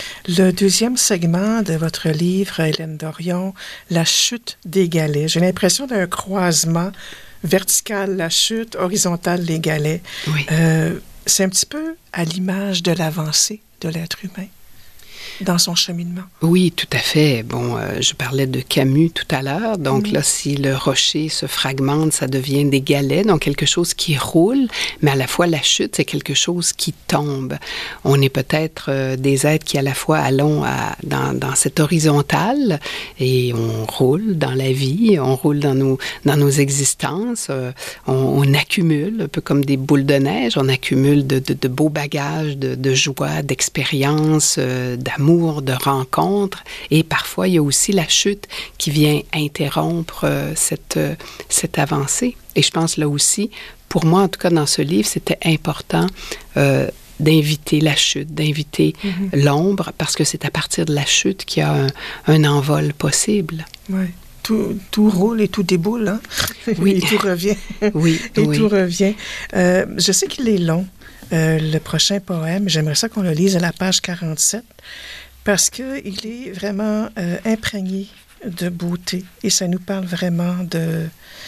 Le deuxième segment de votre livre, Hélène Dorion, La chute des galets. J'ai l'impression d'un croisement vertical, la chute, horizontale, les galets. Oui. Euh, c'est un petit peu à l'image de l'avancée de l'être humain dans son cheminement. Oui, tout à fait. Bon, euh, je parlais de Camus tout à l'heure. Donc mmh. là, si le rocher se fragmente, ça devient des galets, donc quelque chose qui roule, mais à la fois la chute, c'est quelque chose qui tombe. On est peut-être euh, des êtres qui à la fois allons à, dans, dans cette horizontale et on roule dans la vie, on roule dans nos, dans nos existences, euh, on, on accumule, un peu comme des boules de neige, on accumule de, de, de beaux bagages, de, de joie, d'expérience, euh, d'amour, de rencontres, et parfois il y a aussi la chute qui vient interrompre euh, cette, euh, cette avancée. Et je pense là aussi, pour moi en tout cas dans ce livre, c'était important euh, d'inviter la chute, d'inviter mm-hmm. l'ombre, parce que c'est à partir de la chute qu'il y a un, un envol possible. Oui. Tout, tout roule et tout déboule, hein? Oui. Et tout revient. Oui, et oui. tout revient. Euh, je sais qu'il est long, euh, le prochain poème. J'aimerais ça qu'on le lise à la page quarante-sept, parce qu'il est vraiment euh, imprégné de beauté. Et ça nous parle vraiment de,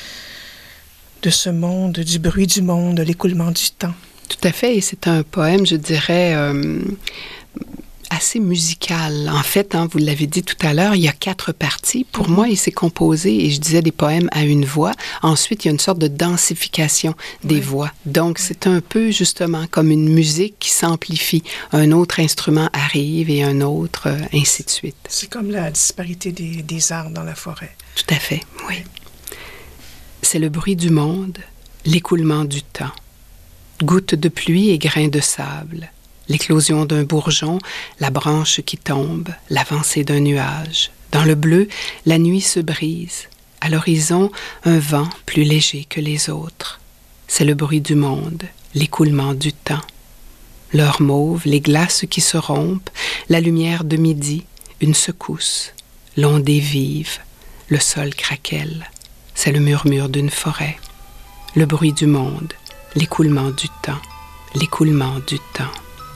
de ce monde, du bruit du monde, de l'écoulement du temps. Tout à fait. Et c'est un poème, je dirais... Euh, assez musical. En fait, hein, vous l'avez dit tout à l'heure, il y a quatre parties. Pour mm-hmm. moi, il s'est composé, et je disais, des poèmes à une voix. Ensuite, il y a une sorte de densification des oui. voix. Donc, oui. c'est un peu, justement, comme une musique qui s'amplifie. Un autre instrument arrive et un autre, euh, ainsi de suite. C'est comme la disparité des, des arbres dans la forêt. Tout à fait, oui. C'est le bruit du monde, l'écoulement du temps. Gouttes de pluie et grains de sable. l'éclosion d'un bourgeon, la branche qui tombe, l'avancée d'un nuage. Dans le bleu, la nuit se brise. À l'horizon, un vent plus léger que les autres. C'est le bruit du monde, l'écoulement du temps. L'heure mauve, les glaces qui se rompent, la lumière de midi, une secousse, l'ondée vive, le sol craquelle. C'est le murmure d'une forêt. Le bruit du monde, l'écoulement du temps, l'écoulement du temps.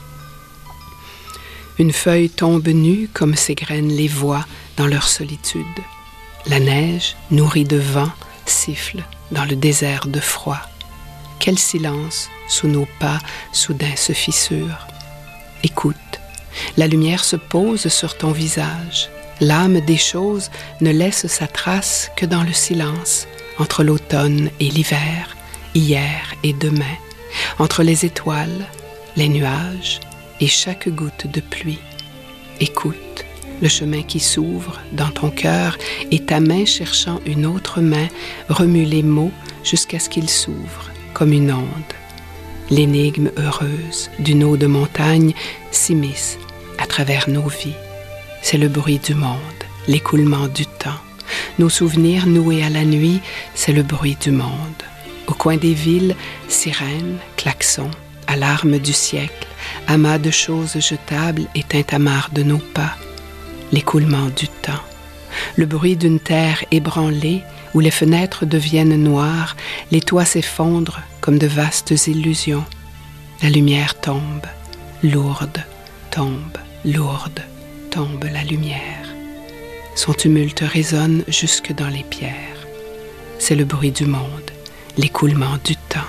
Une feuille tombe nue comme ses graines les voient dans leur solitude. La neige, nourrie de vent, siffle dans le désert de froid. Quel silence sous nos pas soudain se fissure. Écoute, la lumière se pose sur ton visage. L'âme des choses ne laisse sa trace que dans le silence, entre l'automne et l'hiver, hier et demain, entre les étoiles, les nuages et chaque goutte de pluie. Écoute le chemin qui s'ouvre dans ton cœur et ta main cherchant une autre main remue les mots jusqu'à ce qu'ils s'ouvrent comme une onde. L'énigme heureuse d'une eau de montagne s'immisce à travers nos vies. C'est le bruit du monde, l'écoulement du temps. Nos souvenirs noués à la nuit, c'est le bruit du monde. Au coin des villes, sirènes, klaxons, alarmes du siècle, amas de choses jetables et tintamarres de nos pas. L'écoulement du temps. Le bruit d'une terre ébranlée où les fenêtres deviennent noires, les toits s'effondrent comme de vastes illusions. La lumière tombe, lourde, tombe, lourde, tombe la lumière. Son tumulte résonne jusque dans les pierres. C'est le bruit du monde, l'écoulement du temps.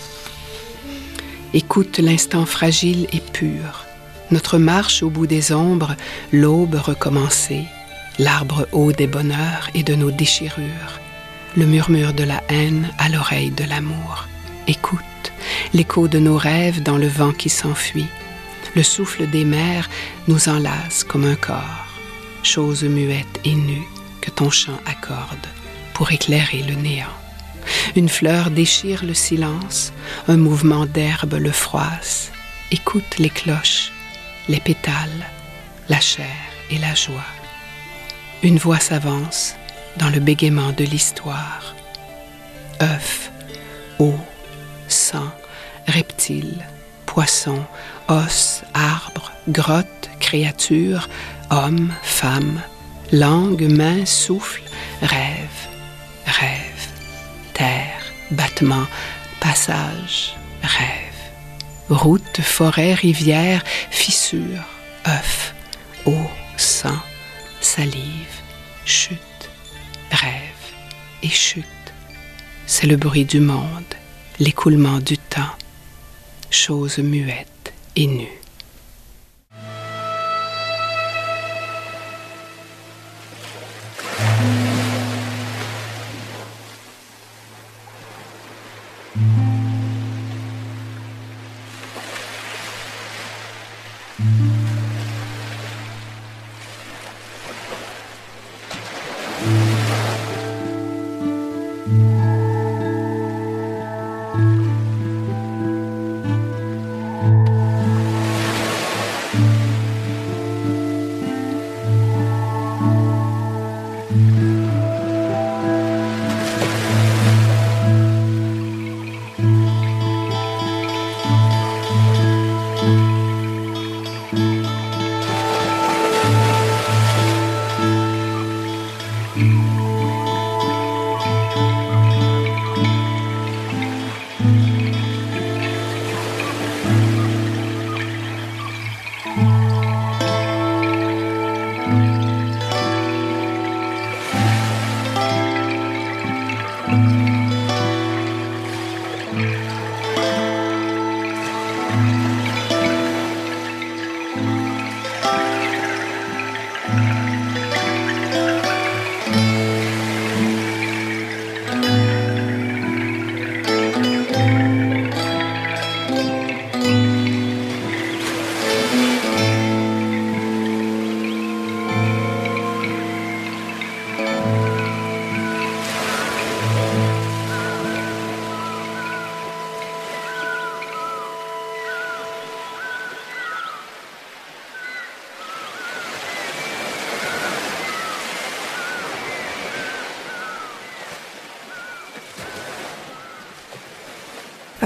Écoute l'instant fragile et pur. Notre marche au bout des ombres, l'aube recommencée, l'arbre haut des bonheurs et de nos déchirures, le murmure de la haine à l'oreille de l'amour. Écoute l'écho de nos rêves dans le vent qui s'enfuit. Le souffle des mers nous enlace comme un corps, chose muette et nue que ton chant accorde pour éclairer le néant. Une fleur déchire le silence, un mouvement d'herbe le froisse. Écoute les cloches, les pétales, la chair et la joie. Une voix s'avance dans le bégaiement de l'histoire. Œufs, eau, sang, reptiles, poissons, os, arbres, grottes, créatures, hommes, femmes, langue, main, souffle, rêve, rêve, terre, battement, passage, rêve. Route, forêt, rivière, fissure, œuf, eau, sang, salive, chute, rêve et chute. C'est le bruit du monde, l'écoulement du temps, chose muette et nue.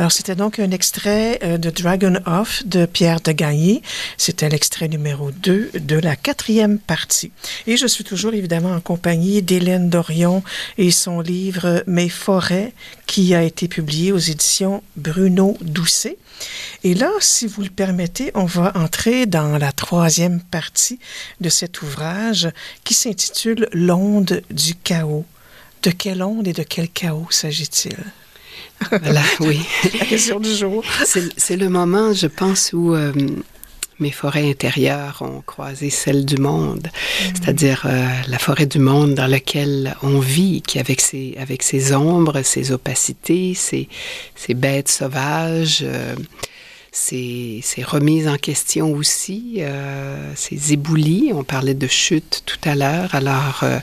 Alors, c'était donc un extrait euh, de Dragon Off de Pierre de Gagné. C'était l'extrait numéro deux de la quatrième partie. Et je suis toujours évidemment en compagnie d'Hélène Dorion et son livre Mes forêts, qui a été publié aux éditions Bruno Doucet. Et là, si vous le permettez, on va entrer dans la troisième partie de cet ouvrage qui s'intitule L'onde du chaos. De quelle onde et de quel chaos s'agit-il? Voilà, oui. La question du jour. C'est, c'est le moment, je pense, où euh, mes forêts intérieures ont croisé celles du monde, mmh. c'est-à-dire euh, la forêt du monde dans laquelle on vit, qui avec ses, avec ses ombres, ses opacités, ses, ses bêtes sauvages, euh, ses, ses remises en question aussi, euh, ses éboulis. On parlait de chute tout à l'heure, alors euh,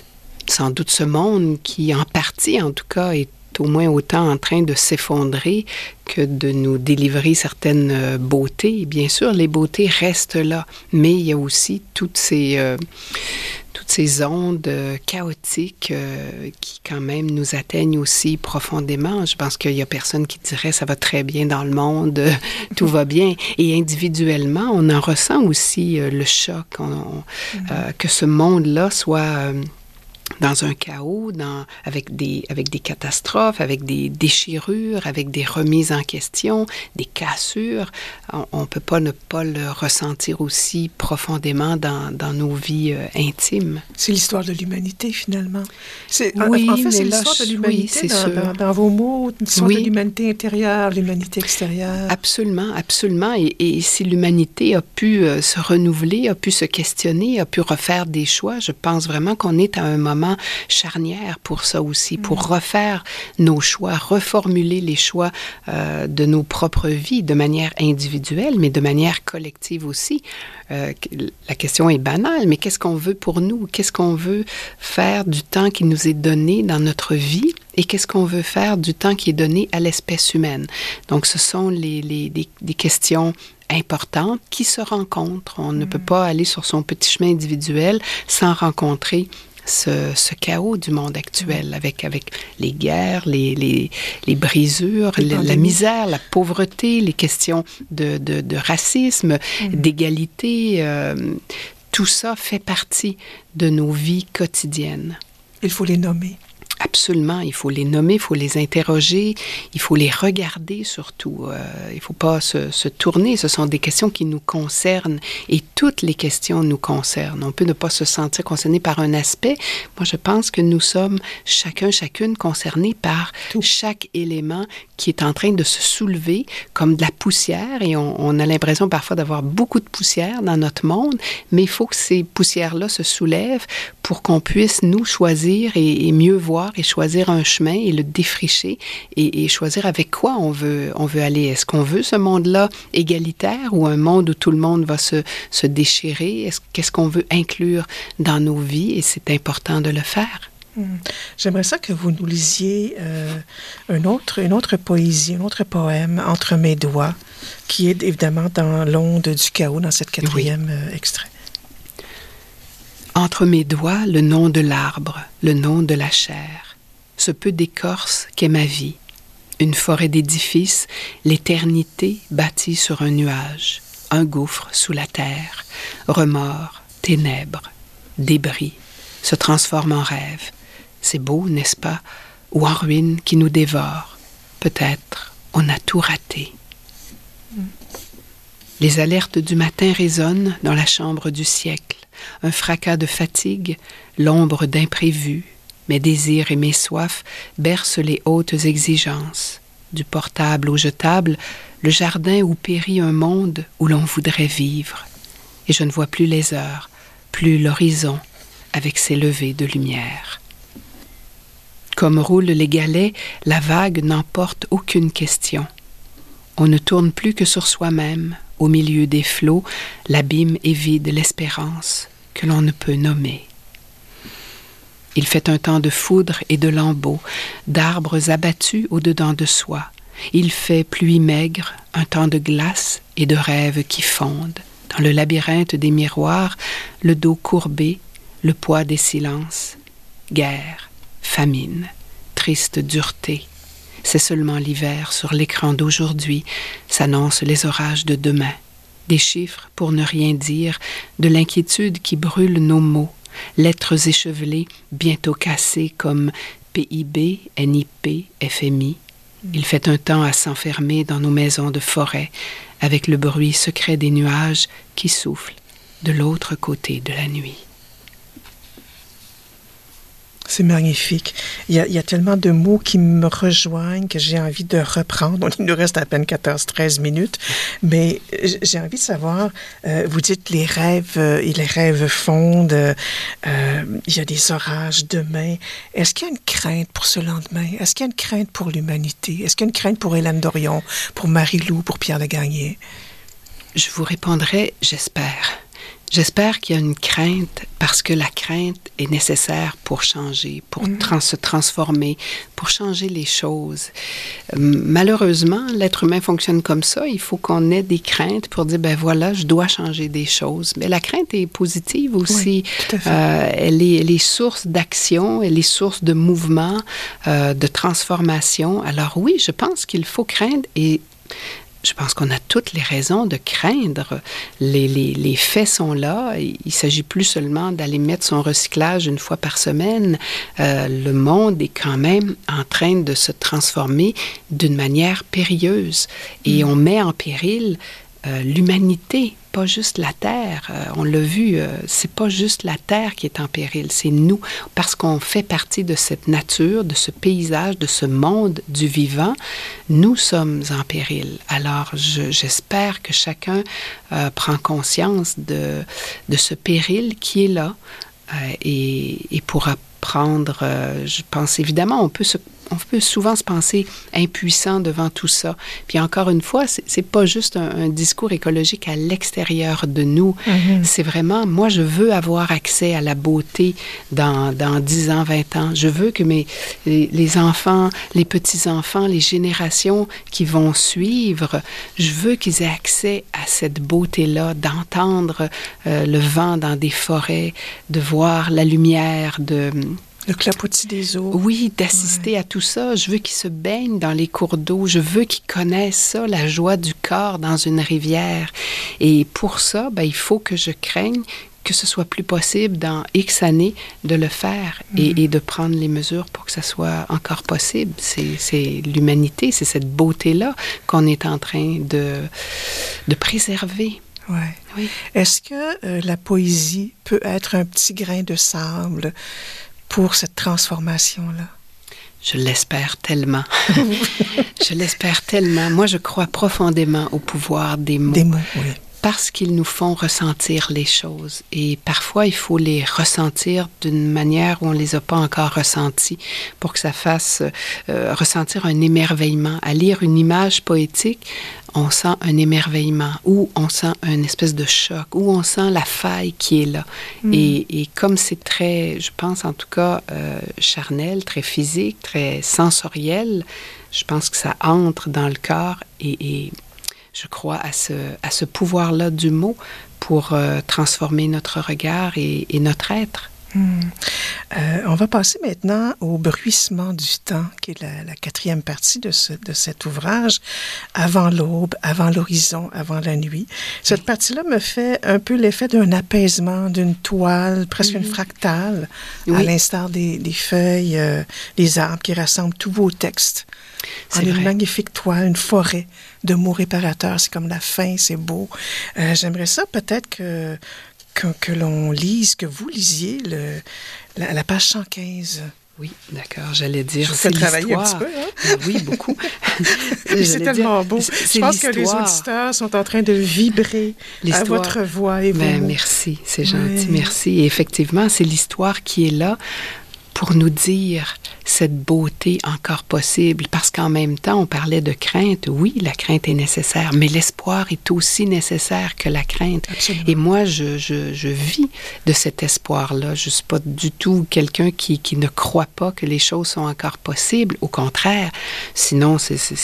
sans doute ce monde qui, en partie en tout cas, est au moins autant en train de s'effondrer que de nous délivrer certaines beautés. Bien sûr, les beautés restent là, mais il y a aussi toutes ces, euh, toutes ces ondes chaotiques euh, qui quand même nous atteignent aussi profondément. Je pense qu'il y a personne qui dirait « ça va très bien dans le monde, tout va bien ». Et individuellement, on en ressent aussi euh, le choc, on, on, euh, que ce monde-là soit... Euh, dans un chaos, dans, avec, des, avec des catastrophes, avec des déchirures, avec des remises en question, des cassures. On ne peut pas ne pas le ressentir aussi profondément dans, dans nos vies euh, intimes. C'est l'histoire de l'humanité, finalement. C'est, oui, en, en fait, c'est mais l'histoire là, de l'humanité oui, c'est dans, sûr. Dans, dans vos mots, l'histoire oui. de l'humanité intérieure, l'humanité extérieure. Absolument, absolument. Et, et si l'humanité a pu euh, se renouveler, a pu se questionner, a pu refaire des choix, je pense vraiment qu'on est à un moment charnière pour ça aussi, pour mmh. refaire nos choix, reformuler les choix euh, de nos propres vies de manière individuelle, mais de manière collective aussi. Euh, la question est banale, mais qu'est-ce qu'on veut pour nous? Qu'est-ce qu'on veut faire du temps qui nous est donné dans notre vie? Et qu'est-ce qu'on veut faire du temps qui est donné à l'espèce humaine? Donc, ce sont les, les, des, des questions importantes qui se rencontrent. On mmh. ne peut pas aller sur son petit chemin individuel sans rencontrer Ce, ce chaos du monde actuel, avec, avec les guerres, les, les, les brisures, les la, la misère, la pauvreté, les questions de, de, de racisme, mmh. d'égalité, euh, tout ça fait partie de nos vies quotidiennes. Il faut les nommer. Absolument, il faut les nommer, il faut les interroger, il faut les regarder surtout. Euh, il ne faut pas se, se tourner, ce sont des questions qui nous concernent et toutes les questions nous concernent. On peut ne pas se sentir concerné par un aspect. Moi, je pense que nous sommes chacun, chacune concernés par Tout. chaque élément qui est en train de se soulever comme de la poussière et on, on a l'impression parfois d'avoir beaucoup de poussière dans notre monde, mais il faut que ces poussières-là se soulèvent pour qu'on puisse nous choisir et, et mieux voir et choisir un chemin et le défricher et, et choisir avec quoi on veut, on veut aller. Est-ce qu'on veut ce monde-là égalitaire ou un monde où tout le monde va se, se déchirer? Est-ce, qu'est-ce qu'on veut inclure dans nos vies? Et c'est important de le faire. Hum. J'aimerais ça que vous nous lisiez euh, un autre, une autre poésie, un autre poème, Entre mes doigts, qui est évidemment dans l'onde du chaos, dans cette quatrième oui. euh, extrait. Entre mes doigts, le nom de l'arbre, le nom de la chair, ce peu d'écorce qu'est ma vie, une forêt d'édifices, l'éternité bâtie sur un nuage, un gouffre sous la terre, remords, ténèbres, débris, se transforme en rêve. C'est beau, n'est-ce pas? Ou en ruine qui nous dévore. Peut-être on a tout raté. Mm. Les alertes du matin résonnent dans la chambre du siècle. Un fracas de fatigue, l'ombre d'imprévu, mes désirs et mes soifs bercent les hautes exigences. Du portable au jetable, le jardin où périt un monde où l'on voudrait vivre. Et je ne vois plus les heures, plus l'horizon, avec ses levées de lumière. Comme roulent les galets, la vague n'emporte aucune question. On ne tourne plus que sur soi-même. Au milieu des flots, l'abîme est vide l'espérance que l'on ne peut nommer. Il fait un temps de foudre et de lambeaux, d'arbres abattus au-dedans de soi. Il fait pluie maigre, un temps de glace et de rêves qui fondent. Dans le labyrinthe des miroirs, le dos courbé, le poids des silences. Guerre, famine, triste dureté. C'est seulement l'hiver sur l'écran d'aujourd'hui s'annoncent les orages de demain. Des chiffres pour ne rien dire, de l'inquiétude qui brûle nos mots, lettres échevelées, bientôt cassées comme P I B, N I P, F M I. Il fait un temps à s'enfermer dans nos maisons de forêt, avec le bruit secret des nuages qui soufflent de l'autre côté de la nuit. C'est magnifique. Il y, a, il y a tellement de mots qui me rejoignent que j'ai envie de reprendre. Il nous reste à peine quatorze treize minutes, mais j'ai envie de savoir, euh, vous dites les rêves, euh, et les rêves fondent, euh, il y a des orages demain. Est-ce qu'il y a une crainte pour ce lendemain? Est-ce qu'il y a une crainte pour l'humanité? Est-ce qu'il y a une crainte pour Hélène Dorion, pour Marie-Lou, pour Pierre de Gagné? Je vous répondrai, j'espère. J'espère qu'il y a une crainte parce que la crainte est nécessaire pour changer, pour mmh. trans- se transformer, pour changer les choses. Malheureusement, l'être humain fonctionne comme ça. Il faut qu'on ait des craintes pour dire, ben voilà, je dois changer des choses. Mais la crainte est positive aussi. Oui, tout à fait. Euh, elle est, elle est source d'action, elle est source de mouvement, euh, de transformation. Alors oui, je pense qu'il faut craindre et je pense qu'on a toutes les raisons de craindre. Les, les, les faits sont là. Il ne s'agit plus seulement d'aller mettre son recyclage une fois par semaine. Euh, le monde est quand même en train de se transformer d'une manière périlleuse. Et mmh. on met en péril euh, l'humanité, pas juste la Terre. Euh, on l'a vu, euh, c'est pas juste la Terre qui est en péril, c'est nous. Parce qu'on fait partie de cette nature, de ce paysage, de ce monde du vivant, nous sommes en péril. Alors, je, j'espère que chacun euh, prend conscience de, de ce péril qui est là euh, et, et pourra prendre, euh, je pense évidemment, on peut se On peut souvent se penser impuissant devant tout ça. Puis encore une fois, c'est, c'est pas juste un, un discours écologique à l'extérieur de nous. Mm-hmm. C'est vraiment, moi, je veux avoir accès à la beauté dans, dans dix ans, vingt ans. Je veux que mes, les, les enfants, les petits-enfants, les générations qui vont suivre, je veux qu'ils aient accès à cette beauté-là, d'entendre euh, le vent dans des forêts, de voir la lumière, de... Le clapotis des eaux. Oui, d'assister ouais. à tout ça. Je veux qu'ils se baignent dans les cours d'eau. Je veux qu'ils connaissent ça, la joie du corps dans une rivière. Et pour ça, ben, il faut que je craigne que ce soit plus possible dans X années de le faire mm. et, et de prendre les mesures pour que ça soit encore possible. C'est, c'est l'humanité, c'est cette beauté-là qu'on est en train de, de préserver. Ouais. Oui. Est-ce que euh, la poésie peut être un petit grain de sable pour cette transformation-là? Je l'espère tellement. Je l'espère tellement. Moi, je crois profondément au pouvoir des mots. Des mots, oui. Parce qu'ils nous font ressentir les choses. Et parfois, il faut les ressentir d'une manière où on ne les a pas encore ressenties pour que ça fasse euh, ressentir un émerveillement. À lire une image poétique, on sent un émerveillement, ou on sent une espèce de choc, ou on sent la faille qui est là. Mm. Et, et comme c'est très, je pense en tout cas, euh, charnel, très physique, très sensoriel, je pense que ça entre dans le corps et, et je crois à ce, à ce pouvoir-là du mot pour euh, transformer notre regard et, et notre être. Mmh. Euh, on va passer maintenant au bruissement du temps, qui est la, la quatrième partie de, ce, de cet ouvrage, avant l'aube, avant l'horizon, avant la nuit. Cette oui. partie-là me fait un peu l'effet d'un apaisement, d'une toile, presque mmh. une fractale, oui. à l'instar des, des feuilles, euh, des arbres qui rassemblent tous vos textes. C'est en une magnifique toile, une forêt de mots réparateurs. C'est comme la fin, c'est beau. Euh, j'aimerais ça peut-être que Que, que l'on lise, que vous lisiez le, la, la page cent quinze. Oui, d'accord, j'allais dire, je vous c'est fais travailler l'histoire. un petit peu, hein? Oui, beaucoup. C'est tellement beau. C'est, c'est je pense l'histoire. Que les auditeurs sont en train de vibrer l'histoire. À votre voix et vos ben, mots. Merci, c'est gentil, oui. merci. Et effectivement, c'est l'histoire qui est là pour nous dire cette beauté encore possible, parce qu'en même temps, on parlait de crainte. Oui, la crainte est nécessaire, mais l'espoir est aussi nécessaire que la crainte. Absolument. Et moi, je, je, je vis de cet espoir-là. Je ne suis pas du tout quelqu'un qui, qui ne croit pas que les choses sont encore possibles. Au contraire, sinon, c'est... c'est, c'est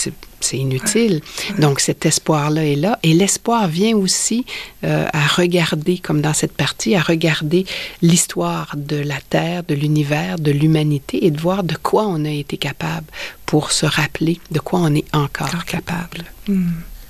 c'est inutile. Donc, cet espoir-là est là. Et l'espoir vient aussi euh, à regarder, comme dans cette partie, à regarder l'histoire de la Terre, de l'univers, de l'humanité et de voir de quoi on a été capable pour se rappeler de quoi on est encore, encore capable. Mm.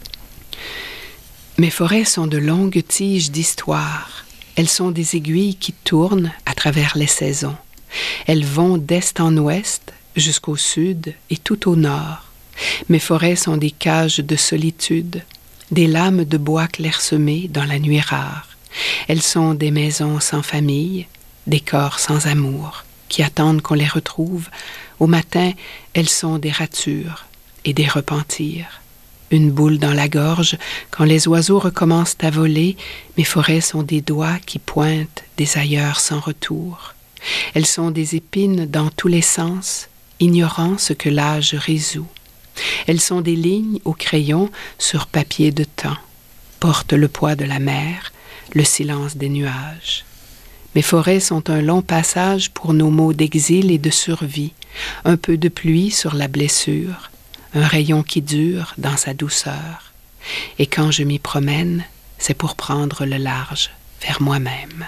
Mes forêts sont de longues tiges d'histoire. Elles sont des aiguilles qui tournent à travers les saisons. Elles vont d'est en ouest jusqu'au sud et tout au nord. Mes forêts sont des cages de solitude, des lames de bois clairsemées dans la nuit rare. Elles sont des maisons sans famille, des corps sans amour, qui attendent qu'on les retrouve. Au matin, elles sont des ratures et des repentirs. Une boule dans la gorge, quand les oiseaux recommencent à voler, mes forêts sont des doigts qui pointent des ailleurs sans retour. Elles sont des épines dans tous les sens, ignorant ce que l'âge résout. Elles sont des lignes au crayon sur papier de temps, portent le poids de la mer, le silence des nuages. Mes forêts sont un long passage pour nos maux d'exil et de survie, un peu de pluie sur la blessure, un rayon qui dure dans sa douceur. Et quand je m'y promène, c'est pour prendre le large vers moi-même.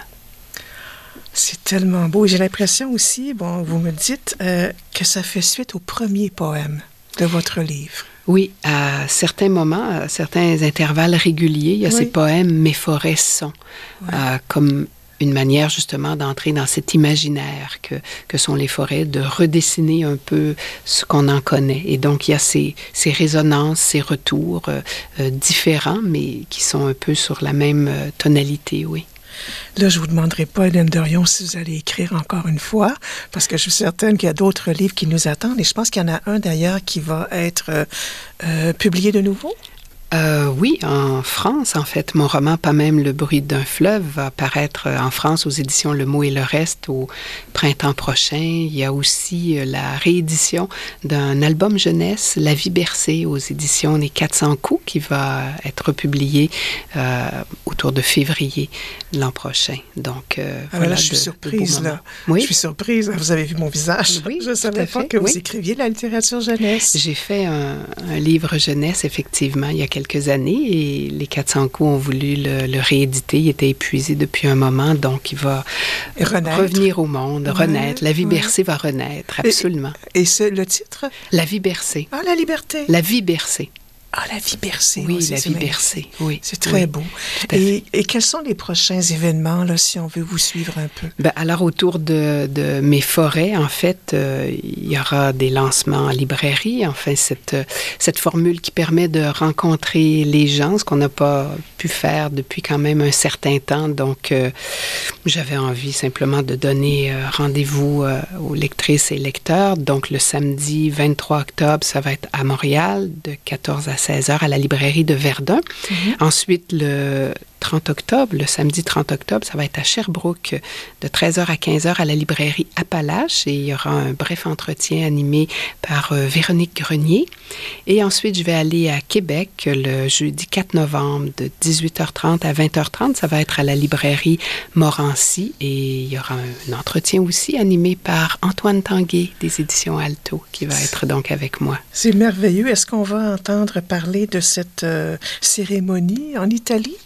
C'est tellement beau. J'ai l'impression aussi, bon, vous me dites euh, que ça fait suite au premier poème de votre livre. Oui, à certains moments, à certains intervalles réguliers, il y a oui. ces poèmes « Mes forêts sont ouais. », euh, comme une manière justement d'entrer dans cet imaginaire que, que sont les forêts, de redessiner un peu ce qu'on en connaît. Et donc, il y a ces, ces résonances, ces retours euh, euh, différents, mais qui sont un peu sur la même euh, tonalité, oui. Là, je ne vous demanderai pas, Hélène Dorion, si vous allez écrire encore une fois, parce que je suis certaine qu'il y a d'autres livres qui nous attendent, et je pense qu'il y en a un d'ailleurs qui va être euh, euh, publié de nouveau. Euh, oui, en France, en fait. Mon roman « Pas même le bruit d'un fleuve » va paraître en France aux éditions Le Mot et le Reste au printemps prochain. Il y a aussi la réédition d'un album jeunesse, La vie bercée, aux éditions Les quatre cents coups, qui va être publié euh, autour de février l'an prochain. Donc, euh, ah voilà, là, je suis de, surprise, de là. Oui? Je suis surprise. Vous avez vu mon visage. Oui, je ne savais pas que vous oui. écriviez la littérature jeunesse. J'ai fait un, un livre jeunesse, effectivement, il y a quelques années, et les quatre cents coups ont voulu le, le rééditer. Il était épuisé depuis un moment, donc il va renaître. revenir au monde, ouais, renaître. La vie ouais. bercée va renaître, absolument. Et, et c'est le titre? La vie bercée. Ah, la liberté. La vie bercée. Ah, la vie bercée. Oui, oui la vie bercée, oui. C'est très oui, beau. Et, et quels sont les prochains événements, là, si on veut vous suivre un peu? Ben, alors, autour de, de mes forêts, en fait, euh, il y aura des lancements en librairie. Enfin, cette, cette formule qui permet de rencontrer les gens, ce qu'on n'a pas pu faire depuis quand même un certain temps. Donc, euh, j'avais envie simplement de donner euh, rendez-vous euh, aux lectrices et lecteurs. Donc, le samedi vingt-trois octobre, ça va être à Montréal, de quatorze à seize heures à la librairie de Verdun. Mm-hmm. Ensuite, le trente octobre, le samedi trente octobre, ça va être à Sherbrooke, de treize heures à quinze heures à la librairie Appalache, et il y aura un bref entretien animé par euh, Véronique Grenier. Et ensuite, je vais aller à Québec le jeudi quatre novembre de dix-huit heures trente à vingt heures trente. Ça va être à la librairie Morancy, et il y aura un entretien aussi animé par Antoine Tanguay des éditions Alto, qui va être donc avec moi. C'est merveilleux. Est-ce qu'on va entendre parler de cette euh, cérémonie en Italie?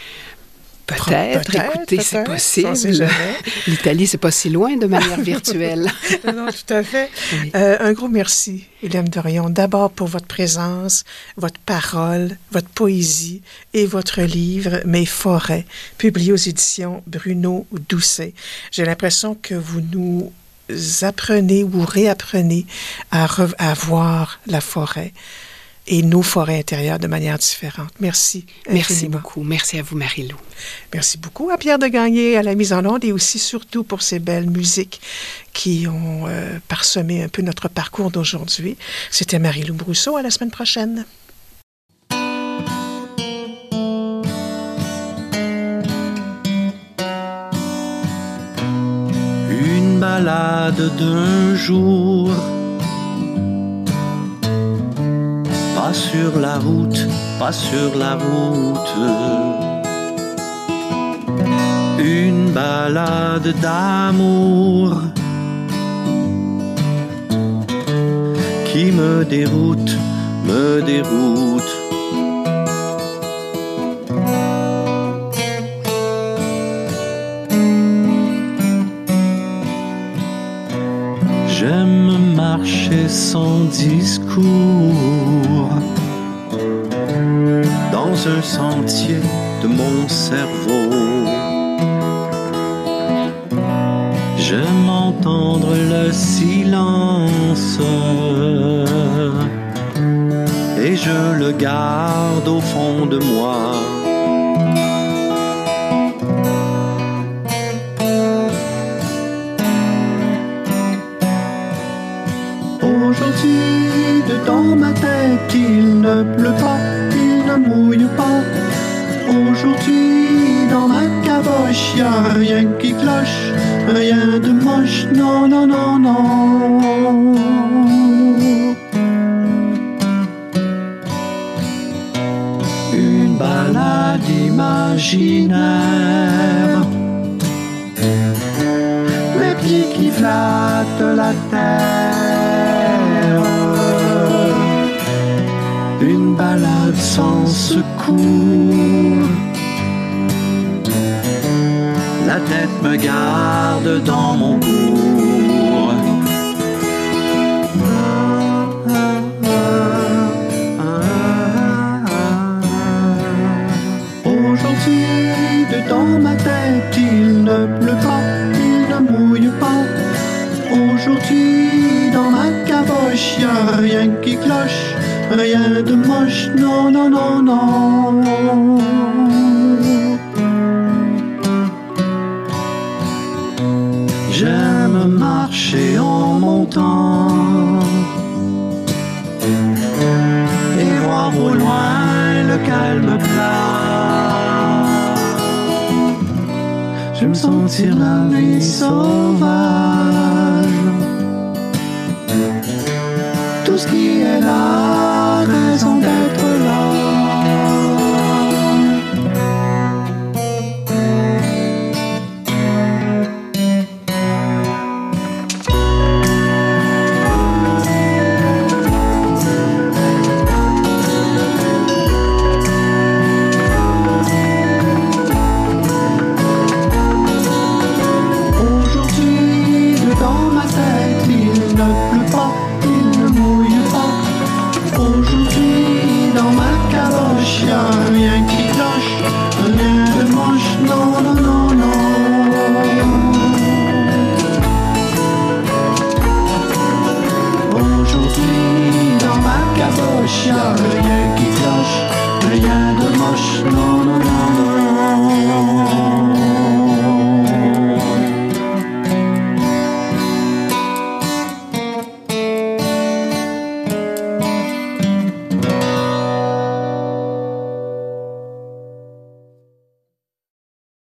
Peut-être, peut-être écoutez, peut-être, c'est possible. On sait jamais. L'Italie, c'est pas si loin de manière virtuelle. Non, tout à fait. Oui. Euh, un gros merci, Hélène Dorion, d'abord pour votre présence, votre parole, votre poésie et votre livre « Mes forêts », publié aux éditions Bruno Doucet. J'ai l'impression que vous nous apprenez ou réapprenez à, re- à voir la forêt et nos forêts intérieures de manière différente. Merci. Merci infiniment. beaucoup. Merci à vous, Marie-Lou. Merci beaucoup à Pierre de Gagné à la mise en onde et aussi surtout pour ces belles musiques qui ont euh, parsemé un peu notre parcours d'aujourd'hui. C'était Marie-Lou Brousseau. À la semaine prochaine. Une balade d'un jour, pas sur la route, pas sur la route. Une balade d'amour qui me déroute, me déroute. J'aime marcher sans discours dans un sentier de mon cerveau. J'aime entendre le silence et je le garde au fond de moi. Aujourd'hui, dedans ma tête, il ne pleut pas, il ne mouille pas. Aujourd'hui, dans ma caboche, y a rien qui cloche, rien de moche, non, non, non, non. Une balade imaginaire, mes pieds qui flattent la terre. Une balade sans secours, la tête me garde dans mon cours. Aujourd'hui, dedans ma tête, il ne pleut pas, il ne mouille pas. Aujourd'hui, dans ma caboche, y a rien qui cloche, rien de moche, non, non, non, non. J'aime marcher en montant et voir au loin le calme plat. J'aime sentir la vie sauvage, tout ce qui est là.